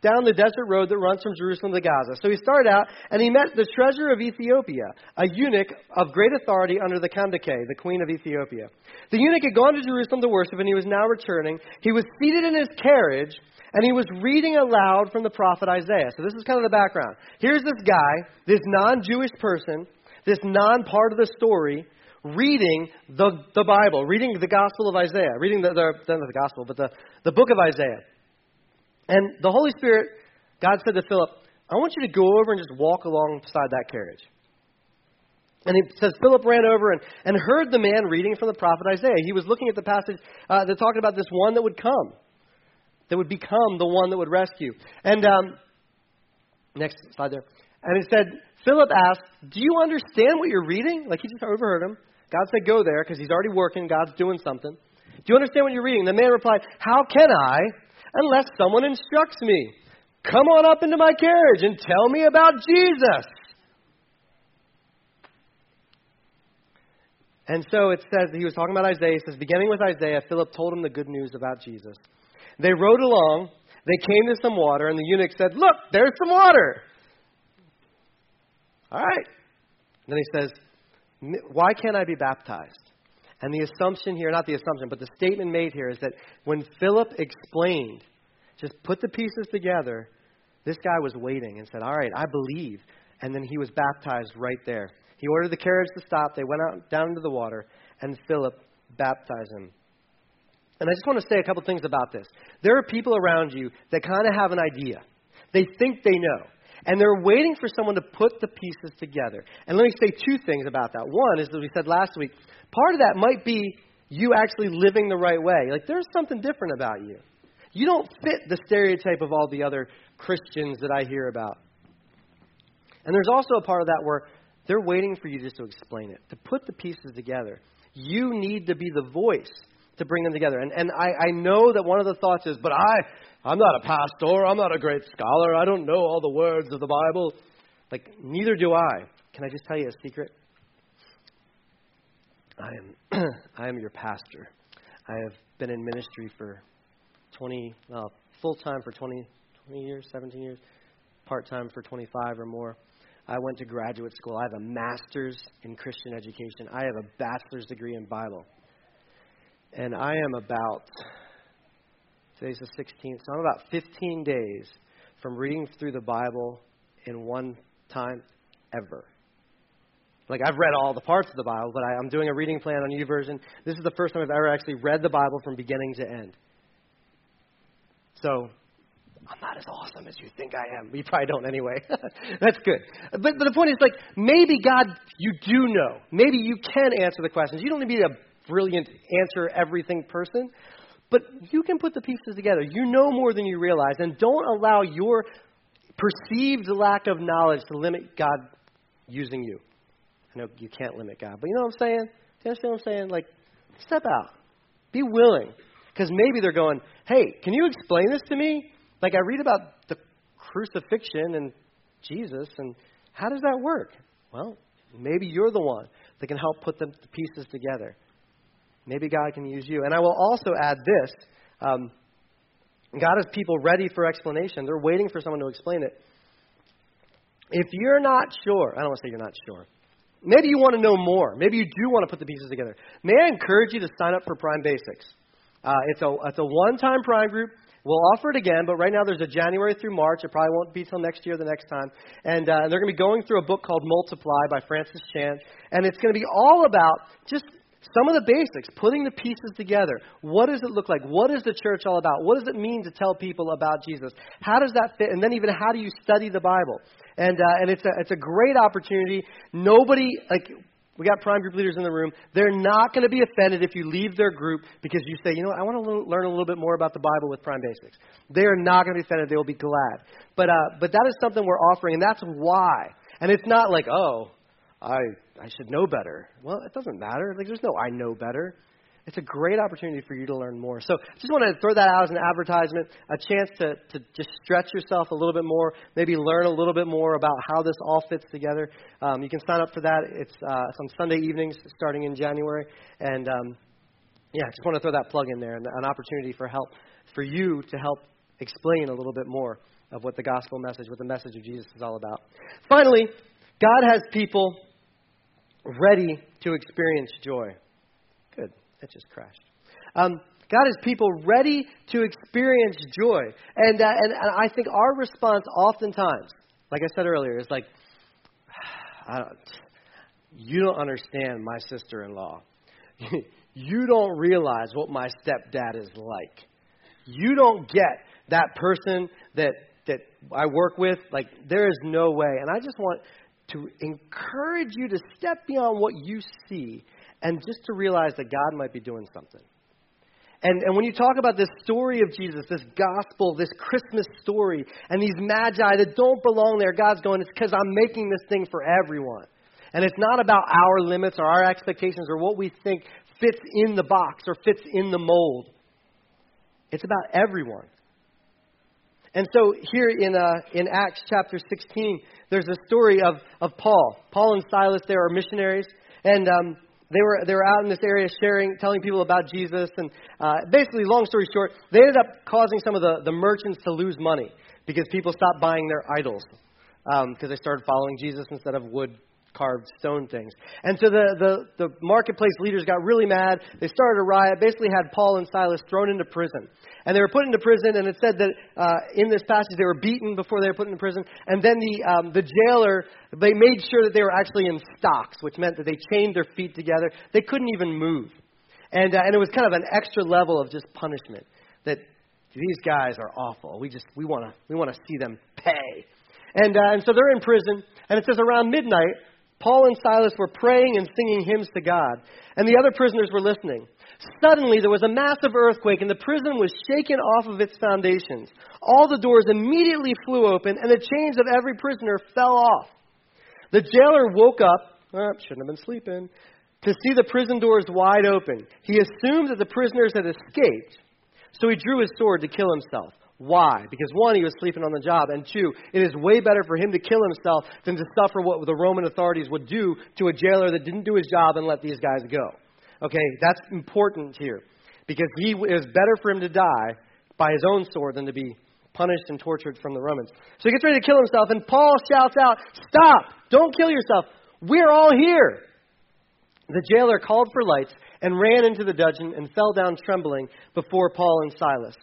down the desert road that runs from Jerusalem to Gaza. So he started out, and he met the treasurer of Ethiopia, a eunuch of great authority under the Candace, the queen of Ethiopia. The eunuch had gone to Jerusalem to worship, and he was now returning. He was seated in his carriage, and he was reading aloud from the prophet Isaiah. So this is kind of the background. Here's this guy, this non-Jewish person, this non-part of the story, reading the Bible, reading the Gospel of Isaiah, reading not the Gospel, but the book of Isaiah. And the Holy Spirit, God said to Philip, I want you to go over and just walk alongside that carriage. And he says, Philip ran over and heard the man reading from the prophet Isaiah. He was looking at the passage that talked about this one that would come, that would become the one that would rescue. And next slide there. And he said, Philip asked, do you understand what you're reading? Like he just overheard him. God said, go there because he's already working. God's doing something. Do you understand what you're reading? The man replied, how can I unless someone instructs me? Come on up into my carriage and tell me about Jesus. And so it says, he was talking about Isaiah. It says, beginning with Isaiah, Philip told him the good news about Jesus. They rode along. They came to some water, and the eunuch said, look, there's some water. All right. And then he says, why can't I be baptized? And the assumption here, not the assumption, but the statement made here is that when Philip explained, just put the pieces together, this guy was waiting and said, all right, I believe. And then he was baptized right there. He ordered the carriage to stop. They went out down into the water, and Philip baptized him. And I just want to say a couple things about this. There are people around you that kind of have an idea. They think they know. And they're waiting for someone to put the pieces together. And let me say two things about that. One is, as we said last week, part of that might be you actually living the right way. Like, there's something different about you. You don't fit the stereotype of all the other Christians that I hear about. And there's also a part of that where they're waiting for you just to explain it, to put the pieces together. You need to be the voice to bring them together. And I know that one of the thoughts is, but I'm not a pastor. I'm not a great scholar. I don't know all the words of the Bible. Like, neither do I. Can I just tell you a secret? I am your pastor. I have been in ministry for full-time for 20 years, 17 years, part-time for 25 or more. I went to graduate school. I have a master's in Christian education. I have a bachelor's degree in Bible. And I am about, today's the 16th, so I'm about 15 days from reading through the Bible in one time ever. Like, I've read all the parts of the Bible, but I'm doing a reading plan on YouVersion. This is the first time I've ever actually read the Bible from beginning to end. So, I'm not as awesome as you think I am. You probably don't anyway. That's good. But the point is, like, maybe God, you do know. Maybe you can answer the questions. You don't need to be a brilliant answer everything person, but you can put the pieces together. You know more than you realize, and don't allow your perceived lack of knowledge to limit God using you. I know you can't limit God, but you know what I'm saying? Do you understand what I'm saying? Like, step out. Be willing. Because maybe they're going, hey, can you explain this to me? Like, I read about the crucifixion and Jesus, and how does that work? Well, maybe you're the one that can help put the pieces together. Maybe God can use you. And I will also add this. God has people ready for explanation. They're waiting for someone to explain it. If you're not sure, I don't want to say you're not sure. Maybe you want to know more. Maybe you do want to put the pieces together. May I encourage you to sign up for Prime Basics? It's a one-time Prime group. We'll offer it again, but right now there's a January through March. It probably won't be till next year, the next time. And they're going to be going through a book called Multiply by Francis Chan. And it's going to be all about just some of the basics, putting the pieces together. What does it look like? What is the church all about? What does it mean to tell people about Jesus? How does that fit? And then even how do you study the Bible? And it's a great opportunity. Nobody, like, we got Prime Group leaders in the room. They're not going to be offended if you leave their group because you say, you know what, I want to learn a little bit more about the Bible with Prime Basics. They are not going to be offended. They will be glad. But that is something we're offering, and that's why. And it's not like, oh, I should know better. Well, it doesn't matter. Like, there's no I know better. It's a great opportunity for you to learn more. So just want to throw that out as an advertisement, a chance to just stretch yourself a little bit more, maybe learn a little bit more about how this all fits together. You can sign up for that. It's on Sunday evenings starting in January. And, just want to throw that plug in there, and an opportunity for you to help explain a little bit more of what the gospel message, what the message of Jesus is all about. Finally, God has people ready to experience joy. Good. That just crashed. God has people ready to experience joy. And I think our response oftentimes, like I said earlier, is like, you don't understand my sister-in-law. You don't realize what my stepdad is like. You don't get that person that I work with. Like, there is no way. And I just want to encourage you to step beyond what you see and just to realize that God might be doing something. And when you talk about this story of Jesus, this gospel, this Christmas story, and these magi that don't belong there, God's going, it's because I'm making this thing for everyone. And it's not about our limits or our expectations or what we think fits in the box or fits in the mold. It's about everyone. And so here in Acts chapter 16, there's a story of Paul. Paul and Silas, they are missionaries, and they were out in this area telling people about Jesus. And basically, long story short, they ended up causing some of the merchants to lose money because people stopped buying their idols because they started following Jesus instead of wood-carved stone things. And so the marketplace leaders got really mad. They started a riot, basically had Paul and Silas thrown into prison. And they were put into prison, and it said that in this passage they were beaten before they were put into prison. And then the jailer, they made sure that they were actually in stocks, which meant that they chained their feet together. They couldn't even move. And it was kind of an extra level of just punishment, that these guys are awful. We want to see them pay. And so they're in prison, and it says around midnight, Paul and Silas were praying and singing hymns to God, and the other prisoners were listening. Suddenly, there was a massive earthquake, and the prison was shaken off of its foundations. All the doors immediately flew open, and the chains of every prisoner fell off. The jailer woke up, shouldn't have been sleeping, to see the prison doors wide open. He assumed that the prisoners had escaped, so he drew his sword to kill himself. Why? Because one, he was sleeping on the job, and two, it is way better for him to kill himself than to suffer what the Roman authorities would do to a jailer that didn't do his job and let these guys go. Okay, that's important here, because it was better for him to die by his own sword than to be punished and tortured from the Romans. So he gets ready to kill himself, and Paul shouts out, "Stop! Don't kill yourself. We're all here." The jailer called for lights and ran into the dungeon and fell down trembling before Paul and Silas.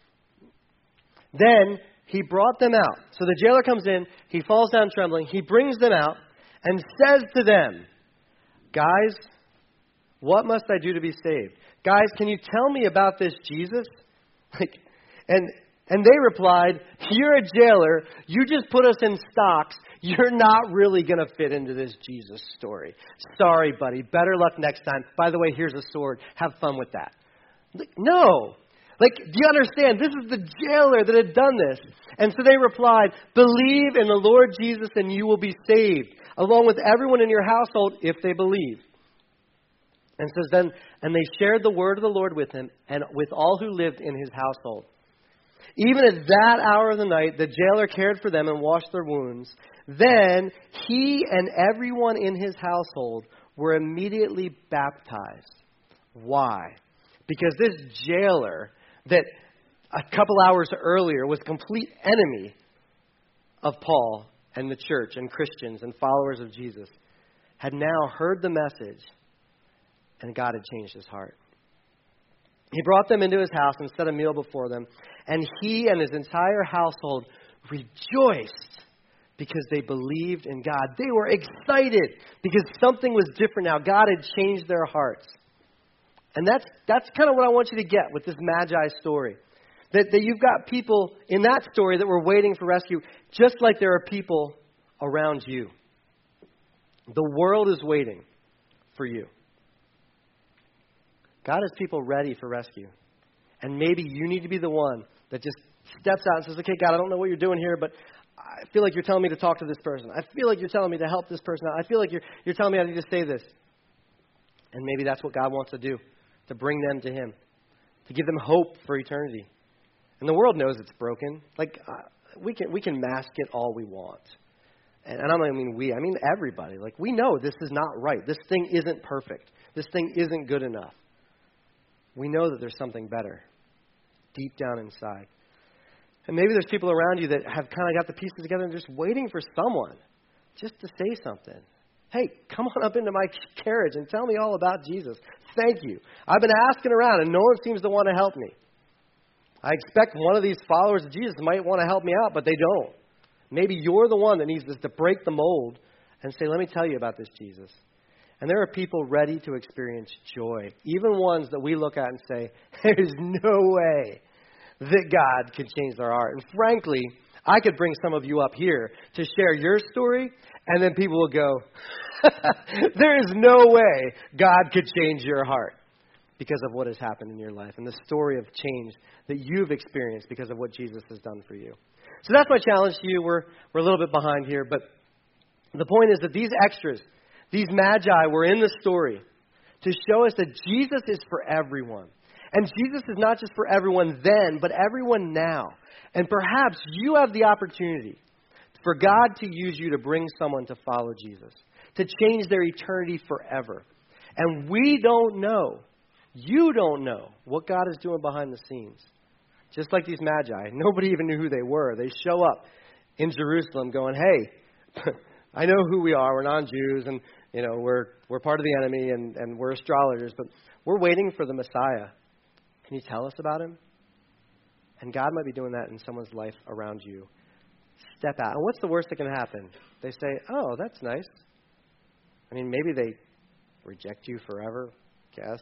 Then he brought them out. So the jailer comes in, he falls down trembling, he brings them out and says to them, "Guys, what must I do to be saved? Guys, can you tell me about this Jesus?" And they replied, "You're a jailer. You just put us in stocks. You're not really going to fit into this Jesus story. Sorry, buddy. Better luck next time. By the way, here's a sword. Have fun with that." No. Do you understand? This is the jailer that had done this. And so they replied, "Believe in the Lord Jesus and you will be saved, along with everyone in your household if they believe." And says then, and they shared the word of the Lord with him and with all who lived in his household. Even at that hour of the night, the jailer cared for them and washed their wounds. Then he and everyone in his household were immediately baptized. Why? Because this jailer that a couple hours earlier was a complete enemy of Paul and the church and Christians and followers of Jesus had now heard the message, and God had changed his heart. He brought them into his house and set a meal before them, and he and his entire household rejoiced because they believed in God. They were excited because something was different now. God had changed their hearts. And that's kind of what I want you to get with this Magi story. That you've got people in that story that were waiting for rescue, just like there are people around you. The world is waiting for you. God has people ready for rescue. And maybe you need to be the one that just steps out and says, "Okay, God, I don't know what you're doing here, but I feel like you're telling me to talk to this person. I feel like you're telling me to help this person out. I feel like you're telling me I need to say this." And maybe that's what God wants to do, to bring them to him, to give them hope for eternity. And the world knows it's broken. We can mask it all we want. And I don't mean we, I mean everybody. We know this is not right. This thing isn't perfect. This thing isn't good enough. We know that there's something better deep down inside. And maybe there's people around you that have kind of got the pieces together and just waiting for someone just to say something. Hey, come on up into my carriage and tell me all about Jesus. Thank you. I've been asking around and no one seems to want to help me. I expect one of these followers of Jesus might want to help me out, but they don't. Maybe you're the one that needs to break the mold and say, let me tell you about this Jesus. And there are people ready to experience joy, even ones that we look at and say, there's no way that God can change their heart. And frankly, I could bring some of you up here to share your story, and then people will go, there is no way God could change your heart because of what has happened in your life and the story of change that you've experienced because of what Jesus has done for you. So that's my challenge to you. We're a little bit behind here, but the point is that these extras, these magi were in the story to show us that Jesus is for everyone. And Jesus is not just for everyone then, but everyone now. And perhaps you have the opportunity for God to use you to bring someone to follow Jesus, to change their eternity forever. And we don't know, you don't know what God is doing behind the scenes. Just like these magi, nobody even knew who they were. They show up in Jerusalem going, hey, I know who we are. We're non-Jews, and we're part of the enemy, and we're astrologers, but we're waiting for the Messiah. Can you tell us about him? And God might be doing that in someone's life around you. Step out. And what's the worst that can happen? They say, oh, that's nice. I mean, maybe they reject you forever, guess.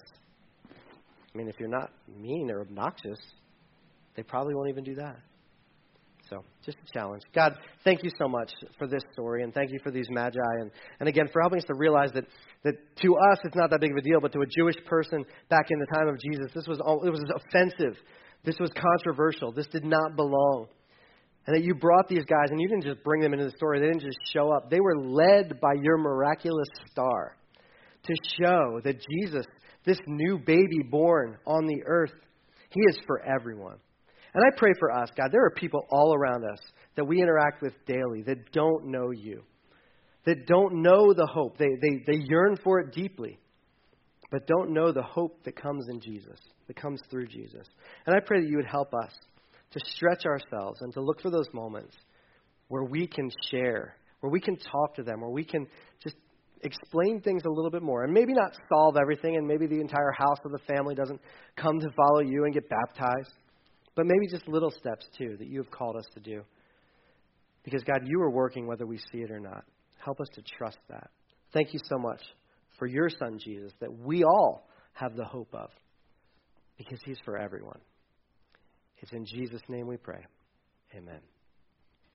I mean, if you're not mean or obnoxious, they probably won't even do that. So, just a challenge. God, thank you so much for this story, and thank you for these magi, and again, for helping us to realize that to us it's not that big of a deal, but to a Jewish person back in the time of Jesus, it was offensive. This was controversial. This did not belong. And that you brought these guys, and you didn't just bring them into the story. They didn't just show up. They were led by your miraculous star to show that Jesus, this new baby born on the earth, he is for everyone. And I pray for us, God, there are people all around us that we interact with daily that don't know you, that don't know the hope. They yearn for it deeply, but don't know the hope that comes in Jesus, that comes through Jesus. And I pray that you would help us to stretch ourselves and to look for those moments where we can share, where we can talk to them, where we can just explain things a little bit more. And maybe not solve everything, and maybe the entire house of the family doesn't come to follow you and get baptized. But maybe just little steps, too, that you have called us to do. Because, God, you are working whether we see it or not. Help us to trust that. Thank you so much for your Son, Jesus, that we all have the hope of. Because he's for everyone. It's in Jesus' name we pray. Amen.